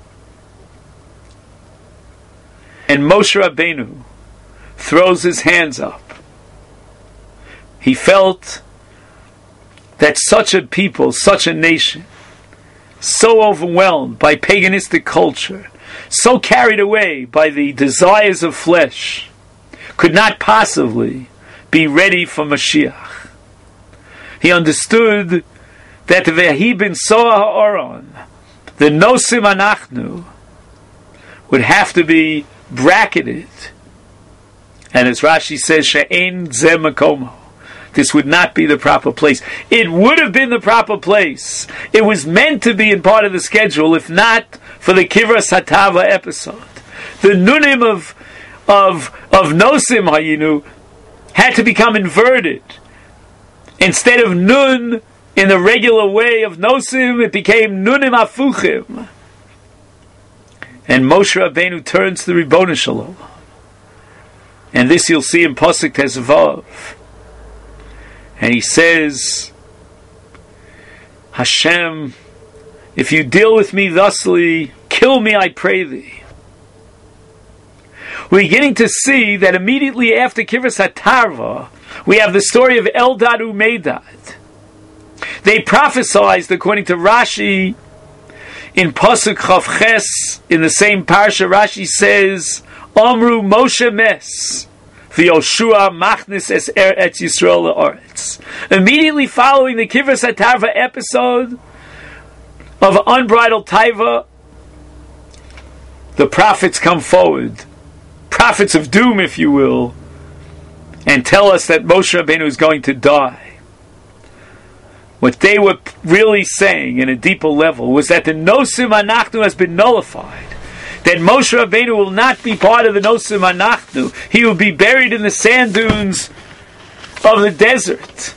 And Moshe Rabbeinu throws his hands up. He felt that such a people, such a nation, so overwhelmed by paganistic culture, so carried away by the desires of flesh, could not possibly be ready for Mashiach. He understood that the Vehi bin Soah Ha'oron, the Nosim Anachnu, would have to be bracketed. And as Rashi says, She'ein ze makomo. This would not be the proper place. It would have been the proper place. It was meant to be in part of the schedule, if not for the Kivros Hatava episode. The Nunim of of of Nosim Hayinu had to become inverted. Instead of Nun in the regular way of Nosim, it became Nunim Afuchim. And Moshe Rabbeinu turns to the Ribono Shalom. And this you'll see in Pasuk Tezvav. And he says, Hashem, if you deal with me thusly, kill me, I pray thee. We're beginning to see that immediately after Kivros Hatava, we have the story of Eldad Umedad. They prophesied, according to Rashi, In Pasuk Chav Ches, in the same parsha, Rashi says, Amru Moshe Mes, V'Yoshua Machnis Es Er Etz Yisrael Le'aretz. Immediately following the Kivras HaTarva episode of unbridled taiva, the prophets come forward, prophets of doom, if you will, and tell us that Moshe Rabbeinu is going to die. What they were really saying in a deeper level was that the Nosim Anachnu has been nullified. That Moshe Rabbeinu will not be part of the Nosim Anachnu. He will be buried in the sand dunes of the desert.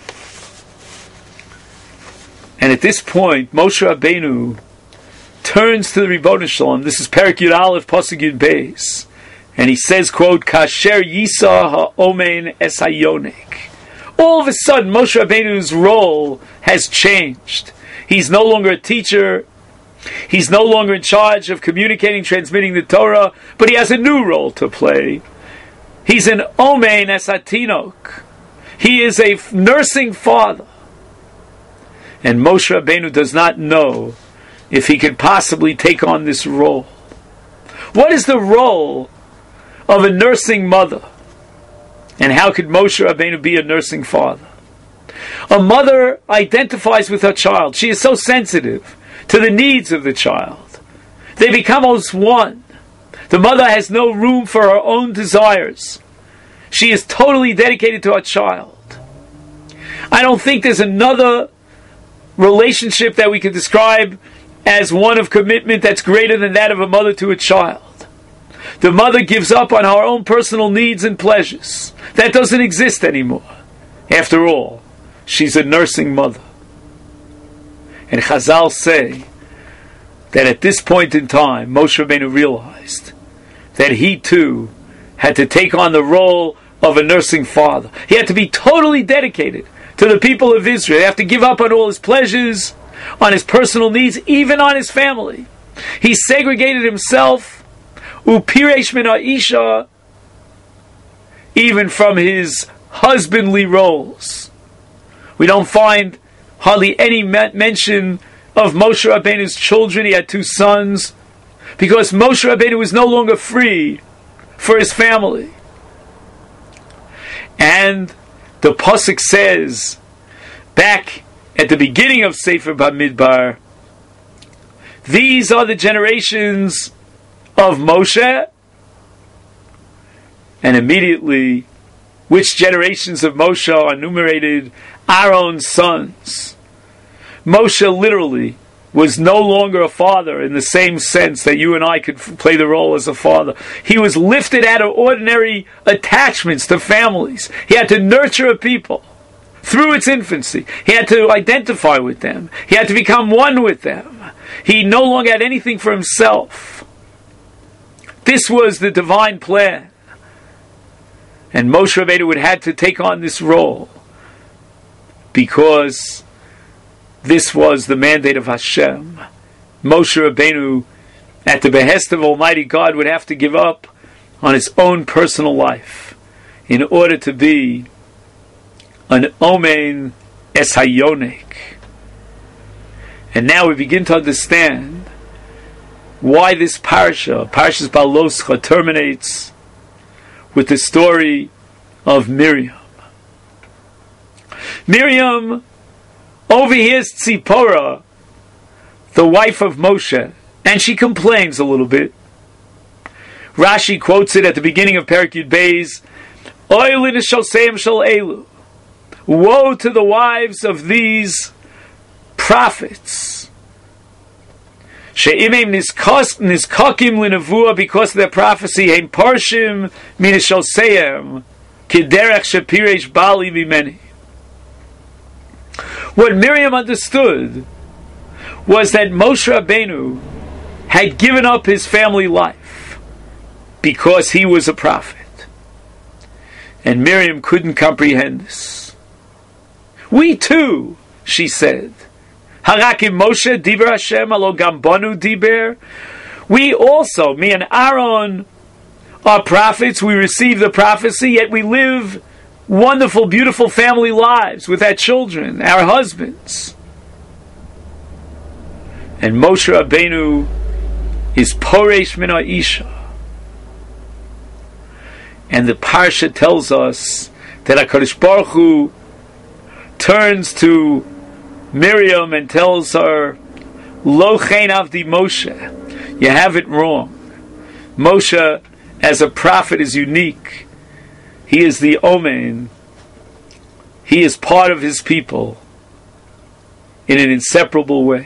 And at this point, Moshe Rabbeinu turns to the Ribono Shalom. This is Perek Yud Aleph, Pasuk Yud Beis. And he says, quote, Kasher Yisa ha'omen es hayonik. All of a sudden, Moshe Rabbeinu's role has changed. He's no longer a teacher. He's no longer in charge of communicating, transmitting the Torah, but he has a new role to play. He's an omein es hatinok. He is a nursing father. And Moshe Rabbeinu does not know if he could possibly take on this role. What is the role of a nursing mother? And how could Moshe Rabbeinu be a nursing father? A mother identifies with her child. She is so sensitive to the needs of the child. They become almost one. The mother has no room for her own desires. She is totally dedicated to her child. I don't think there's another relationship that we could describe as one of commitment that's greater than that of a mother to a child. The mother gives up on her own personal needs and pleasures. That doesn't exist anymore. After all, she's a nursing mother. And Chazal say that at this point in time, Moshe Rabbeinu realized that he too had to take on the role of a nursing father. He had to be totally dedicated to the people of Israel. He had to give up on all his pleasures, on his personal needs, even on his family. He segregated himself, upiresh min ha'isha, even from his husbandly roles. We don't find hardly any mention of Moshe Rabbeinu's children. He had two sons, because Moshe Rabbeinu was no longer free for his family. And the Pasuk says, back at the beginning of Sefer Bamidbar, these are the generations of Moshe. And immediately, which generations of Moshe are enumerated? Aaron's sons. Moshe literally was no longer a father in the same sense that you and I could f- play the role as a father. He was lifted out of ordinary attachments to families. He had to nurture a people through its infancy. He had to identify with them. He had to become one with them. He no longer had anything for himself. This was the divine plan. And Moshe Rabbeinu would have to take on this role because this was the mandate of Hashem. Moshe Rabbeinu, at the behest of Almighty God, would have to give up on his own personal life in order to be an Omein Es Hayonik. And now we begin to understand why this parasha, Parashas Baloscha, terminates with the story of Miriam. Miriam overhears Tzipora, the wife of Moshe, and she complains a little bit. Rashi quotes it at the beginning of Perek Yud Beis, Oy l'nishalseim shel elu. Woe to the wives of these prophets. She'imem niskakim l'nevuah, because of their prophecy, heim parshim minishalseim kiderech shepiresh bali mimeni. What Miriam understood was that Moshe Rabbeinu had given up his family life because he was a prophet. And Miriam couldn't comprehend this. We too, she said, Harakim Moshe diber Hashem alo gambanu diber. We also, me and Aaron, are prophets. We receive the prophecy, yet we live wonderful, beautiful family lives with our children, our husbands. And Moshe Rabbeinu is Poresh Min Ha'isha. And the Parsha tells us that HaKadosh Baruch Hu turns to Miriam and tells her, Lo Chen Avdi Moshe, you have it wrong. Moshe, as a prophet, is unique. He is the Omen. He is part of his people in an inseparable way.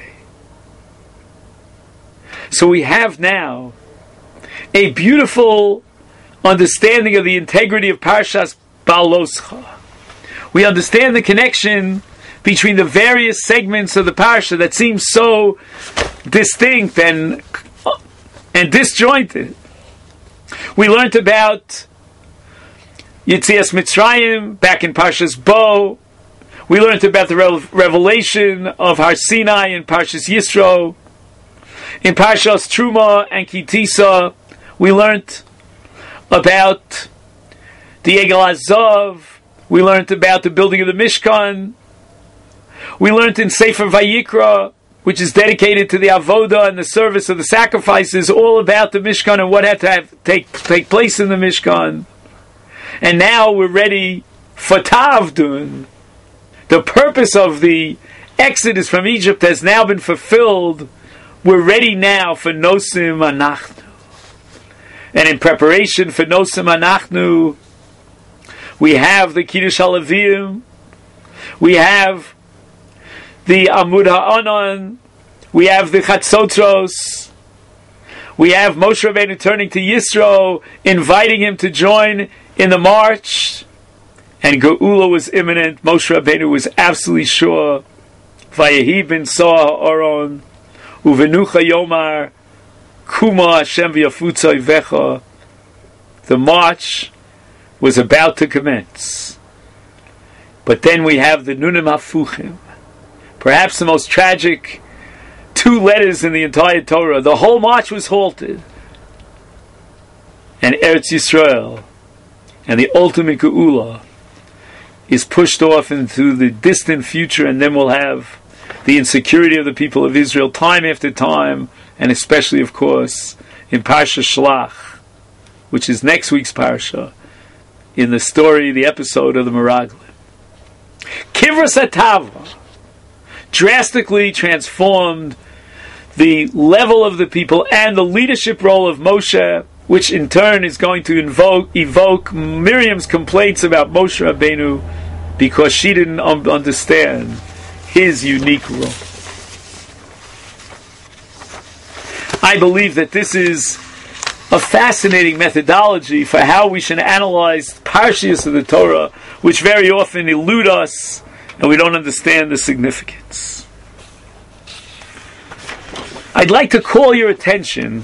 So we have now a beautiful understanding of the integrity of Parshas Baloscha. We understand the connection between the various segments of the Parsha that seem so distinct and, and disjointed. We learned about Yetzias Mitzrayim back in Parshas Bo. We learned about the revelation of Har Sinai in Parshas Yisro. In Parshas Truma and Kitisa, we learned about the Egel Azov. We learned about the building of the Mishkan. We learned in Sefer Vayikra, which is dedicated to the Avodah and the service of the sacrifices, all about the Mishkan and what had to have, take, take place in the Mishkan. And now we're ready for Tavdun. The purpose of the Exodus from Egypt has now been fulfilled. We're ready now for Nosim Anachnu. And in preparation for Nosim Anachnu, we have the Kiddush HaLevim, we have the Amud HaAnon, we have the Chatzotros, we have Moshe Rabbeinu turning to Yisro, inviting him to join in the march, and Geula was imminent. Moshe Rabbeinu was absolutely sure. Vayehi ben Soah Oron, Uvenucha Yomar, Kuma Hashem v'Yafutza Ivecha. The march was about to commence. But then we have the Nunim Hafuchim, perhaps the most tragic two letters in the entire Torah. The whole march was halted. And Eretz Yisrael, and the ultimate Geula, is pushed off into the distant future, and then we'll have the insecurity of the people of Israel time after time, and especially, of course, in Parsha Shlach, which is next week's Parsha, in the story, the episode of the Meraglim. Kivras Hatava drastically transformed the level of the people and the leadership role of Moshe, which in turn is going to invoke, evoke Miriam's complaints about Moshe Rabbeinu because she didn't um, understand his unique role. I believe that this is a fascinating methodology for how we should analyze Parshias of the Torah, which very often elude us and we don't understand the significance. I'd like to call your attention,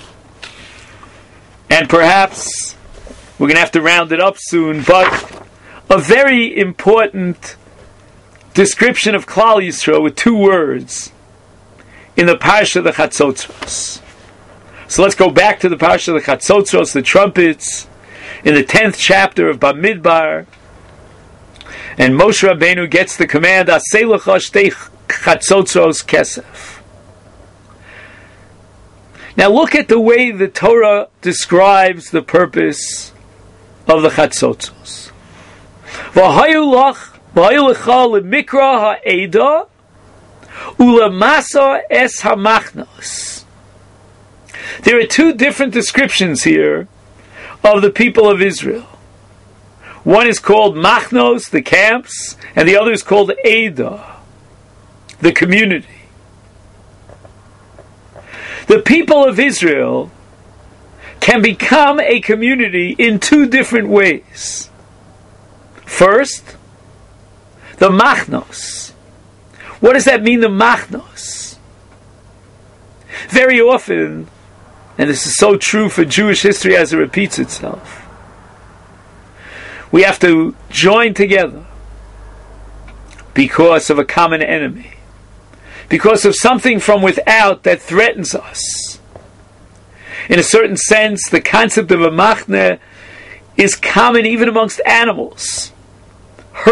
and perhaps we're going to have to round it up soon, but a very important description of Klal Yisrael with two words in the Parsha of the Chatzotros. So let's go back to the Parsha of the Chatzotros, the trumpets, in the tenth chapter of Bamidbar. And Moshe Rabbeinu gets the command, Aseh lecha shtei chatzotros kesef. Now look at the way the Torah describes the purpose of the chatzotros. V'hayu lach, v'hayu lecha lemikra ha'eda, u'lemasa es hamachnos. There are two different descriptions here of the people of Israel. One is called Machnos, the camps, and the other is called Eda, the community. The people of Israel can become a community in two different ways. First, the Machnos. What does that mean, the Machnos? Very often, and this is so true for Jewish history as it repeats itself, we have to join together because of a common enemy, because of something from without that threatens us. In a certain sense, the concept of a machne is common even amongst animals,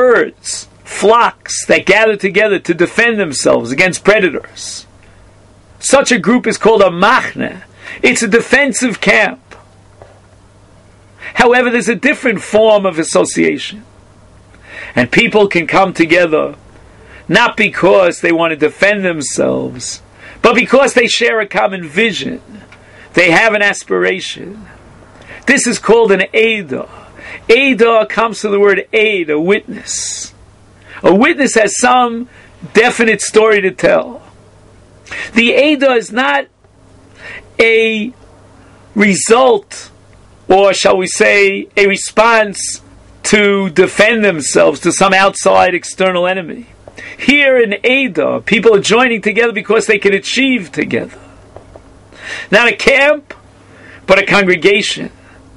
herds, flocks that gather together to defend themselves against predators. Such a group is called a machne. It's a defensive camp. However, there's a different form of association. And people can come together not because they want to defend themselves, but because they share a common vision. They have an aspiration. This is called an Eidah. Eidah comes from the word aid, a witness. A witness has some definite story to tell. The Eidah is not a result, or shall we say, a response to defend themselves to some outside external enemy. Here in Eidah, people are joining together because they can achieve together. Not a camp, but a congregation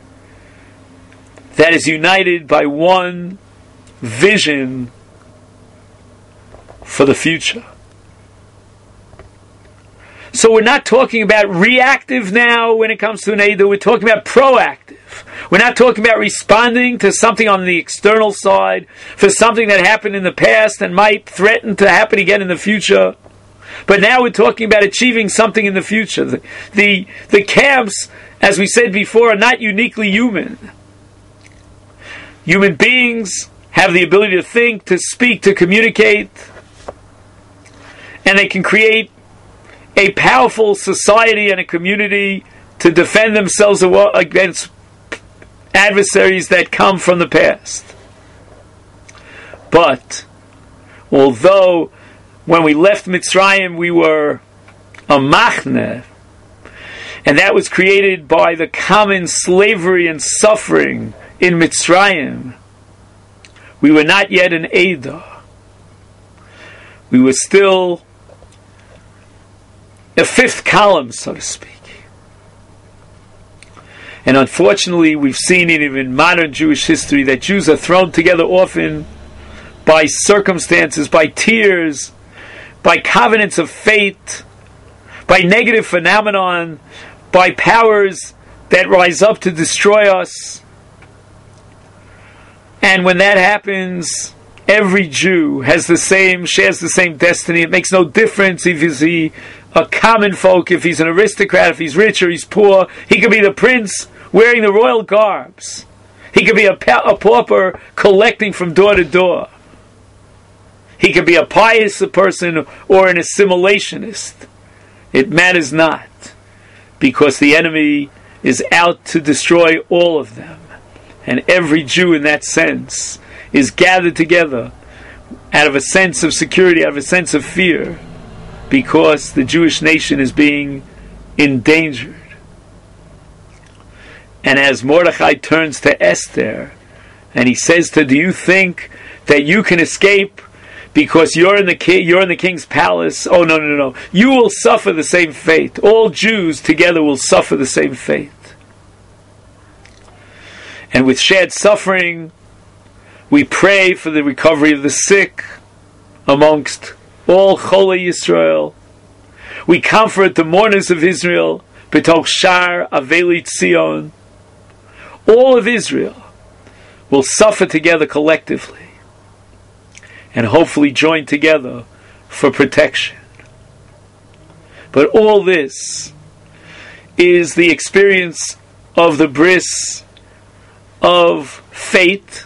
that is united by one vision for the future. So we're not talking about reactive now when it comes to an Eidah, we're talking about proactive. We're not talking about responding to something on the external side, for something that happened in the past and might threaten to happen again in the future. But now we're talking about achieving something in the future. The, the, the camps, as we said before, are not uniquely human. Human beings have the ability to think, to speak, to communicate, and they can create a powerful society and a community to defend themselves against adversaries that come from the past. But although when we left Mitzrayim we were a machne, and that was created by the common slavery and suffering in Mitzrayim, we were not yet an Eidah. We were still a fifth column, so to speak. And unfortunately, we've seen it even in modern Jewish history that Jews are thrown together often by circumstances, by tears, by covenants of fate, by negative phenomenon, by powers that rise up to destroy us. And when that happens, every Jew has the same, shares the same destiny. It makes no difference if he's he a common folk, if he's an aristocrat, if he's rich or he's poor. He could be the prince wearing the royal garbs. He could be a, pa- a pauper collecting from door to door. He could be a pious person or an assimilationist. It matters not, because the enemy is out to destroy all of them. And every Jew in that sense is gathered together out of a sense of security, out of a sense of fear, because the Jewish nation is being endangered. And as Mordechai turns to Esther, and he says to her, do you think that you can escape because you're in the ki- you're in the king's palace? Oh, no, no, no. You will suffer the same fate. All Jews together will suffer the same fate. And with shared suffering, we pray for the recovery of the sick amongst all Cholei Yisrael. We comfort the mourners of Israel, B'toch Shar Aveli Tzion. All of Israel will suffer together collectively and hopefully join together for protection. But all this is the experience of the bris of fate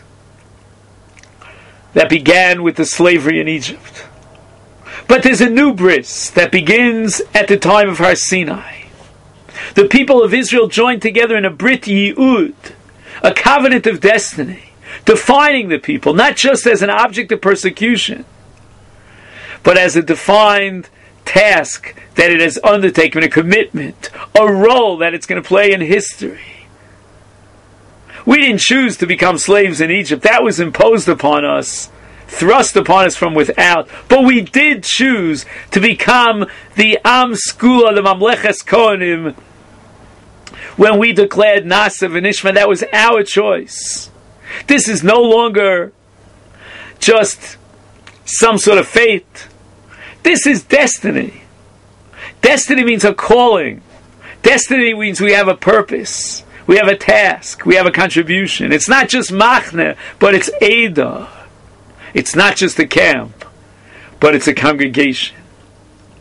that began with the slavery in Egypt. But there's a new bris that begins at the time of Har Sinai. The people of Israel joined together in a Brit Yi'ud, a covenant of destiny, defining the people, not just as an object of persecution, but as a defined task that it has undertaken, a commitment, a role that it's going to play in history. We didn't choose to become slaves in Egypt. That was imposed upon us, thrust upon us from without. But we did choose to become the Am Skula, the Mamleches Kohanim, when we declared Nasa v'Nishma. That was our choice. This is no longer just some sort of fate. This is destiny. Destiny means a calling. Destiny means we have a purpose. We have a task. We have a contribution. It's not just machne, but it's Eidah. It's not just a camp, but it's a congregation.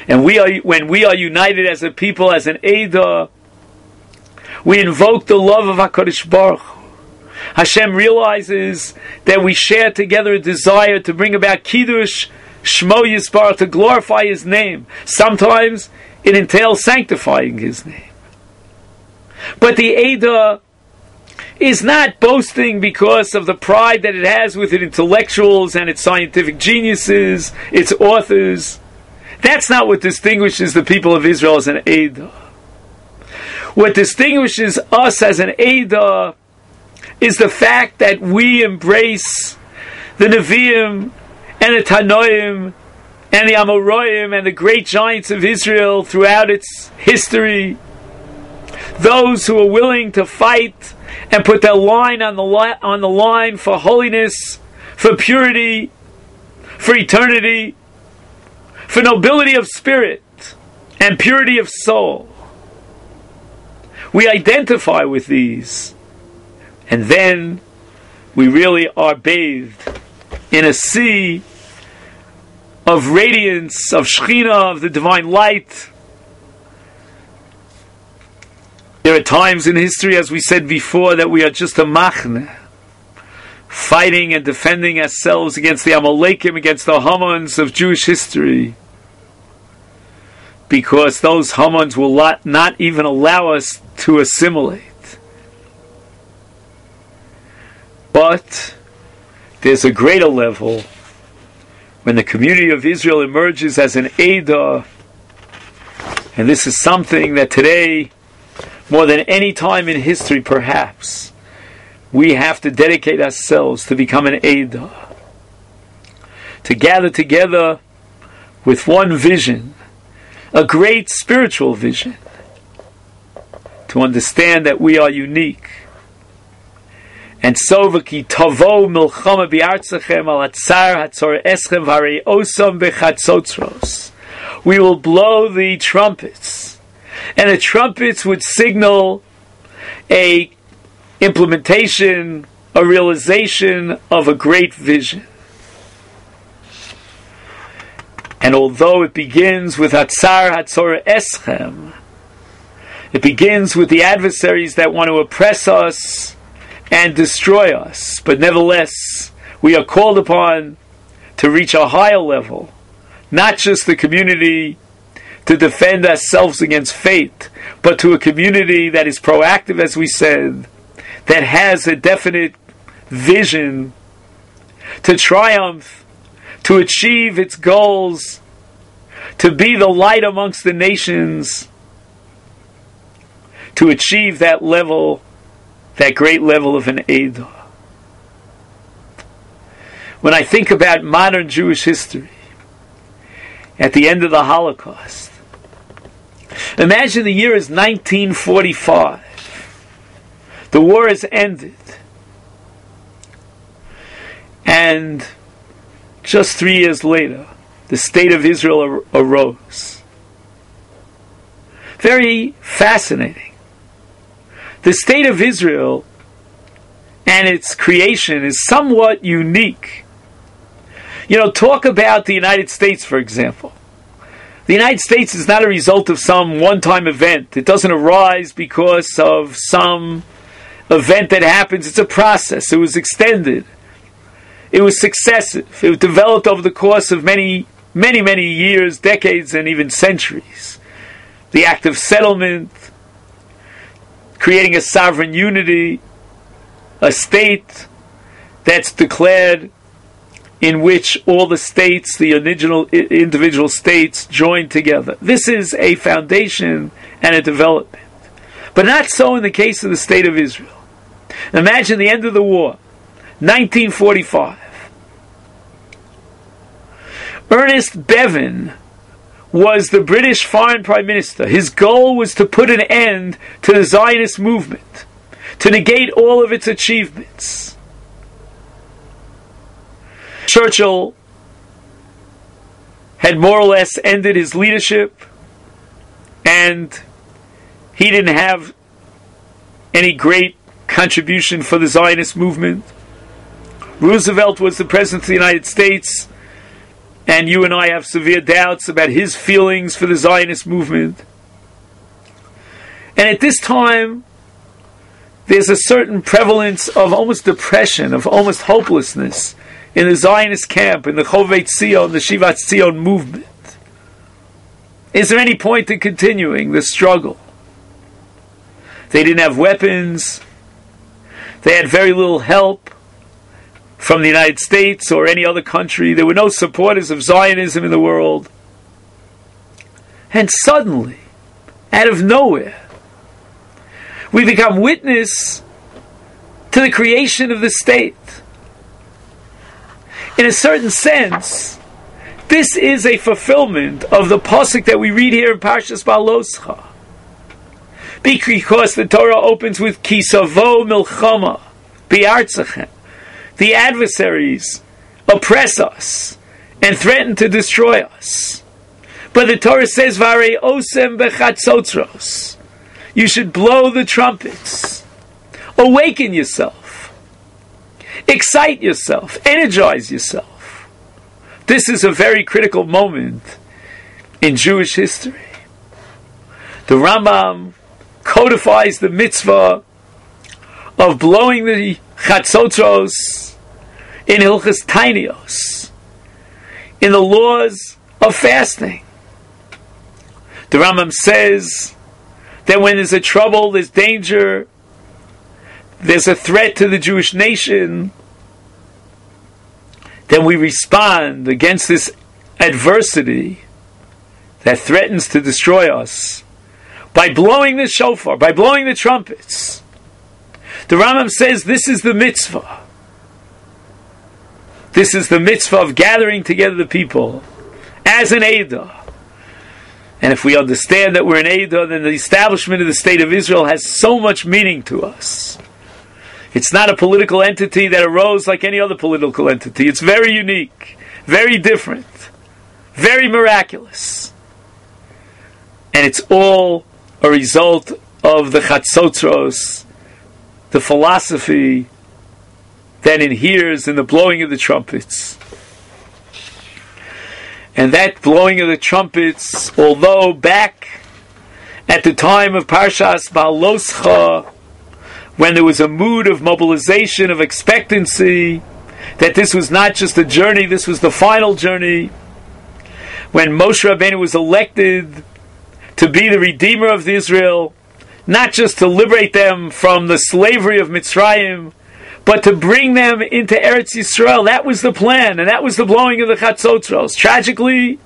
And we are, when we are united as a people, as an Eidah, we invoke the love of HaKadosh Baruch Hu. Hashem realizes that we share together a desire to bring about Kiddush, Shmo Yisbarach, to glorify His name. Sometimes it entails sanctifying His name. But the Eidah is not boasting because of the pride that it has with its intellectuals and its scientific geniuses, its authors. That's not what distinguishes the people of Israel as an Eidah. What distinguishes us as an Eidah is the fact that we embrace the Nevi'im and the Tanoim and the Amoraim and the great giants of Israel throughout its history. Those who are willing to fight and put their line on the li- on the line for holiness, for purity, for eternity, for nobility of spirit and purity of soul. We identify with these, and then we really are bathed in a sea of radiance, of Shekhinah, of the divine light. There are times in history, as we said before, that we are just a machne, fighting and defending ourselves against the Amalekim, against the Hamans of Jewish history, because those Hamans will not, not even allow us to assimilate. But there's a greater level when the community of Israel emerges as an Eidah, and this is something that today, more than any time in history perhaps, we have to dedicate ourselves to become an Eidah, to gather together with one vision, a great spiritual vision, to understand that we are unique. And so, v'ki tavo milchama bi'artzachem al hatzar hatzor eschem v'harei osam b'chatzotzros. We will blow the trumpets, and the trumpets would signal a implementation, a realization of a great vision. And although it begins with Hatzar Hatzor Eschem, it begins with the adversaries that want to oppress us and destroy us, but nevertheless, we are called upon to reach a higher level, not just the community to defend ourselves against fate, but to a community that is proactive, as we said, that has a definite vision to triumph, to achieve its goals, to be the light amongst the nations, to achieve that level, that great level of an Eidah. When I think about modern Jewish history, at the end of the Holocaust, imagine the year is nineteen forty-five. The war has ended. And just three years later, the state of Israel ar- arose. Very fascinating. The state of Israel and its creation is somewhat unique. You know, talk about the United States, for example. The United States is not a result of some one-time event. It doesn't arise because of some event that happens. It's a process. It was extended. It was successive. It was developed over the course of many, many, many years, decades, and even centuries. The act of settlement, creating a sovereign unity, a state that's declared in which all the states, the original individual states, join together. This is a foundation and a development. But not so in the case of the state of Israel. Imagine the end of the war, nineteen forty-five. Ernest Bevin was the British foreign prime minister. His goal was to put an end to the Zionist movement, to negate all of its achievements. Churchill had more or less ended his leadership, and he didn't have any great contribution for the Zionist movement. Roosevelt was the President of the United States, and you and I have severe doubts about his feelings for the Zionist movement. And at this time, there's a certain prevalence of almost depression, of almost hopelessness in the Zionist camp, in the Chovei Tzion, the Shivat Tzion movement. Is there any point in continuing the struggle? They didn't have weapons. They had very little help from the United States or any other country. There were no supporters of Zionism in the world. And suddenly, out of nowhere, we become witness to the creation of the state. In a certain sense, this is a fulfillment of the pasuk that we read here in Parshas Baaloscha. Because the Torah opens with Kisavo Milchama Bi'artzachem. The adversaries oppress us and threaten to destroy us. But the Torah says, Varei osem bechatzotros. You should blow the trumpets. Awaken yourself. Excite yourself. Energize yourself. This is a very critical moment in Jewish history. The Rambam codifies the mitzvah of blowing the chatzotros in Hilchas Tainios, in the laws of fasting. The Rambam says that when there's a trouble, there's danger, there's a threat to the Jewish nation, then we respond against this adversity that threatens to destroy us by blowing the shofar, by blowing the trumpets. The Rambam says this is the mitzvah. This is the mitzvah of gathering together the people as an Eidah. And if we understand that we're an Eidah, then the establishment of the State of Israel has so much meaning to us. It's not a political entity that arose like any other political entity. It's very unique, very different, very miraculous. And it's all a result of the chatzotros, the philosophy that inheres in the blowing of the trumpets. And that blowing of the trumpets, although back at the time of Parshas Baaloscha, when there was a mood of mobilization, of expectancy, that this was not just a journey, this was the final journey, when Moshe Rabbeinu was elected to be the Redeemer of Israel, not just to liberate them from the slavery of Mitzrayim, but to bring them into Eretz Yisrael. That was the plan, and that was the blowing of the chatzotros. Tragically,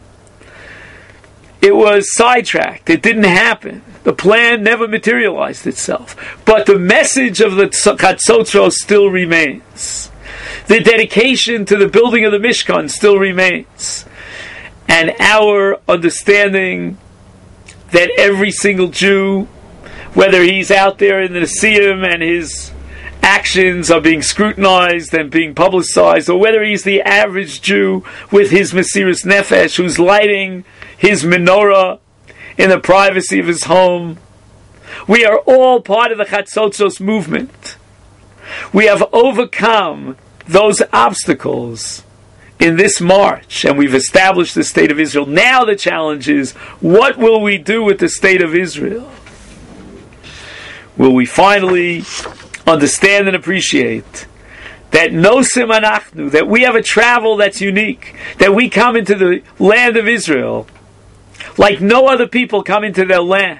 it was sidetracked. It didn't happen. The plan never materialized itself. But the message of the chatzotros still remains. The dedication to the building of the Mishkan still remains. And our understanding that every single Jew, whether he's out there in the Nesiim and his actions are being scrutinized and being publicized, or whether he's the average Jew with his Mesiras Nefesh who's lighting his menorah in the privacy of his home, we are all part of the Chatzotros movement. We have overcome those obstacles in this march, and we've established the State of Israel. Now the challenge is, what will we do with the State of Israel? Will we finally understand and appreciate that nosim anachnu, that we have a travel that's unique, that we come into the land of Israel like no other people come into their land.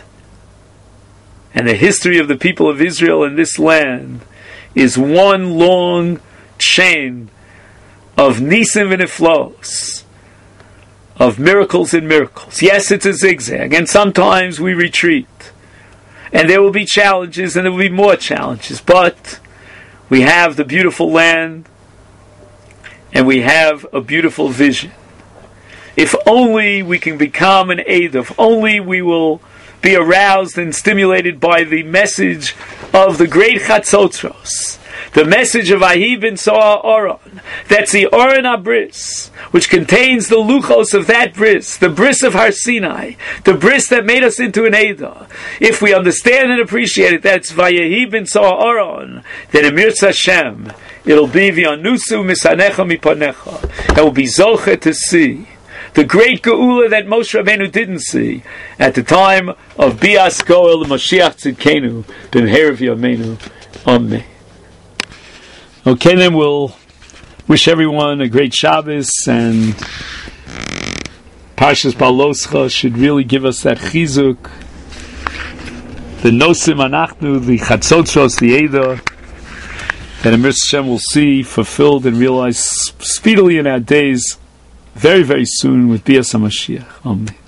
And the history of the people of Israel in this land is one long chain of nisim and iflos, of miracles and miracles. Yes, it's a zigzag, and sometimes we retreat. And there will be challenges, and there will be more challenges. But we have the beautiful land, and we have a beautiful vision. If only we can become an Eidah, if only we will be aroused and stimulated by the message of the great Chatzotros, The message of Ahi bin Soa Oron. That's the Oron HaBris, which contains the luchos of that bris, the bris of Har Sinai, the bris that made us into an Eidah. If we understand and appreciate it, that's Vayehi bin Soa Oron, then in Mirz Hashem, it'll be V'yanusu misanecha mipanecha, and we'll be Zoche to see the great Geula that Moshe Rabbeinu didn't see at the time of Bias Goel Mashiach Tzidkenu B'mherav Yameinu. Amen. Okay, then we'll wish everyone a great Shabbos, and Parshas Baloscha should really give us that chizuk, the Nosim Anachnu, the Chatzotros, the Eidah, that Amir Hashem will see fulfilled and realized speedily in our days, very, very soon with Bias HaMashiach. Amen.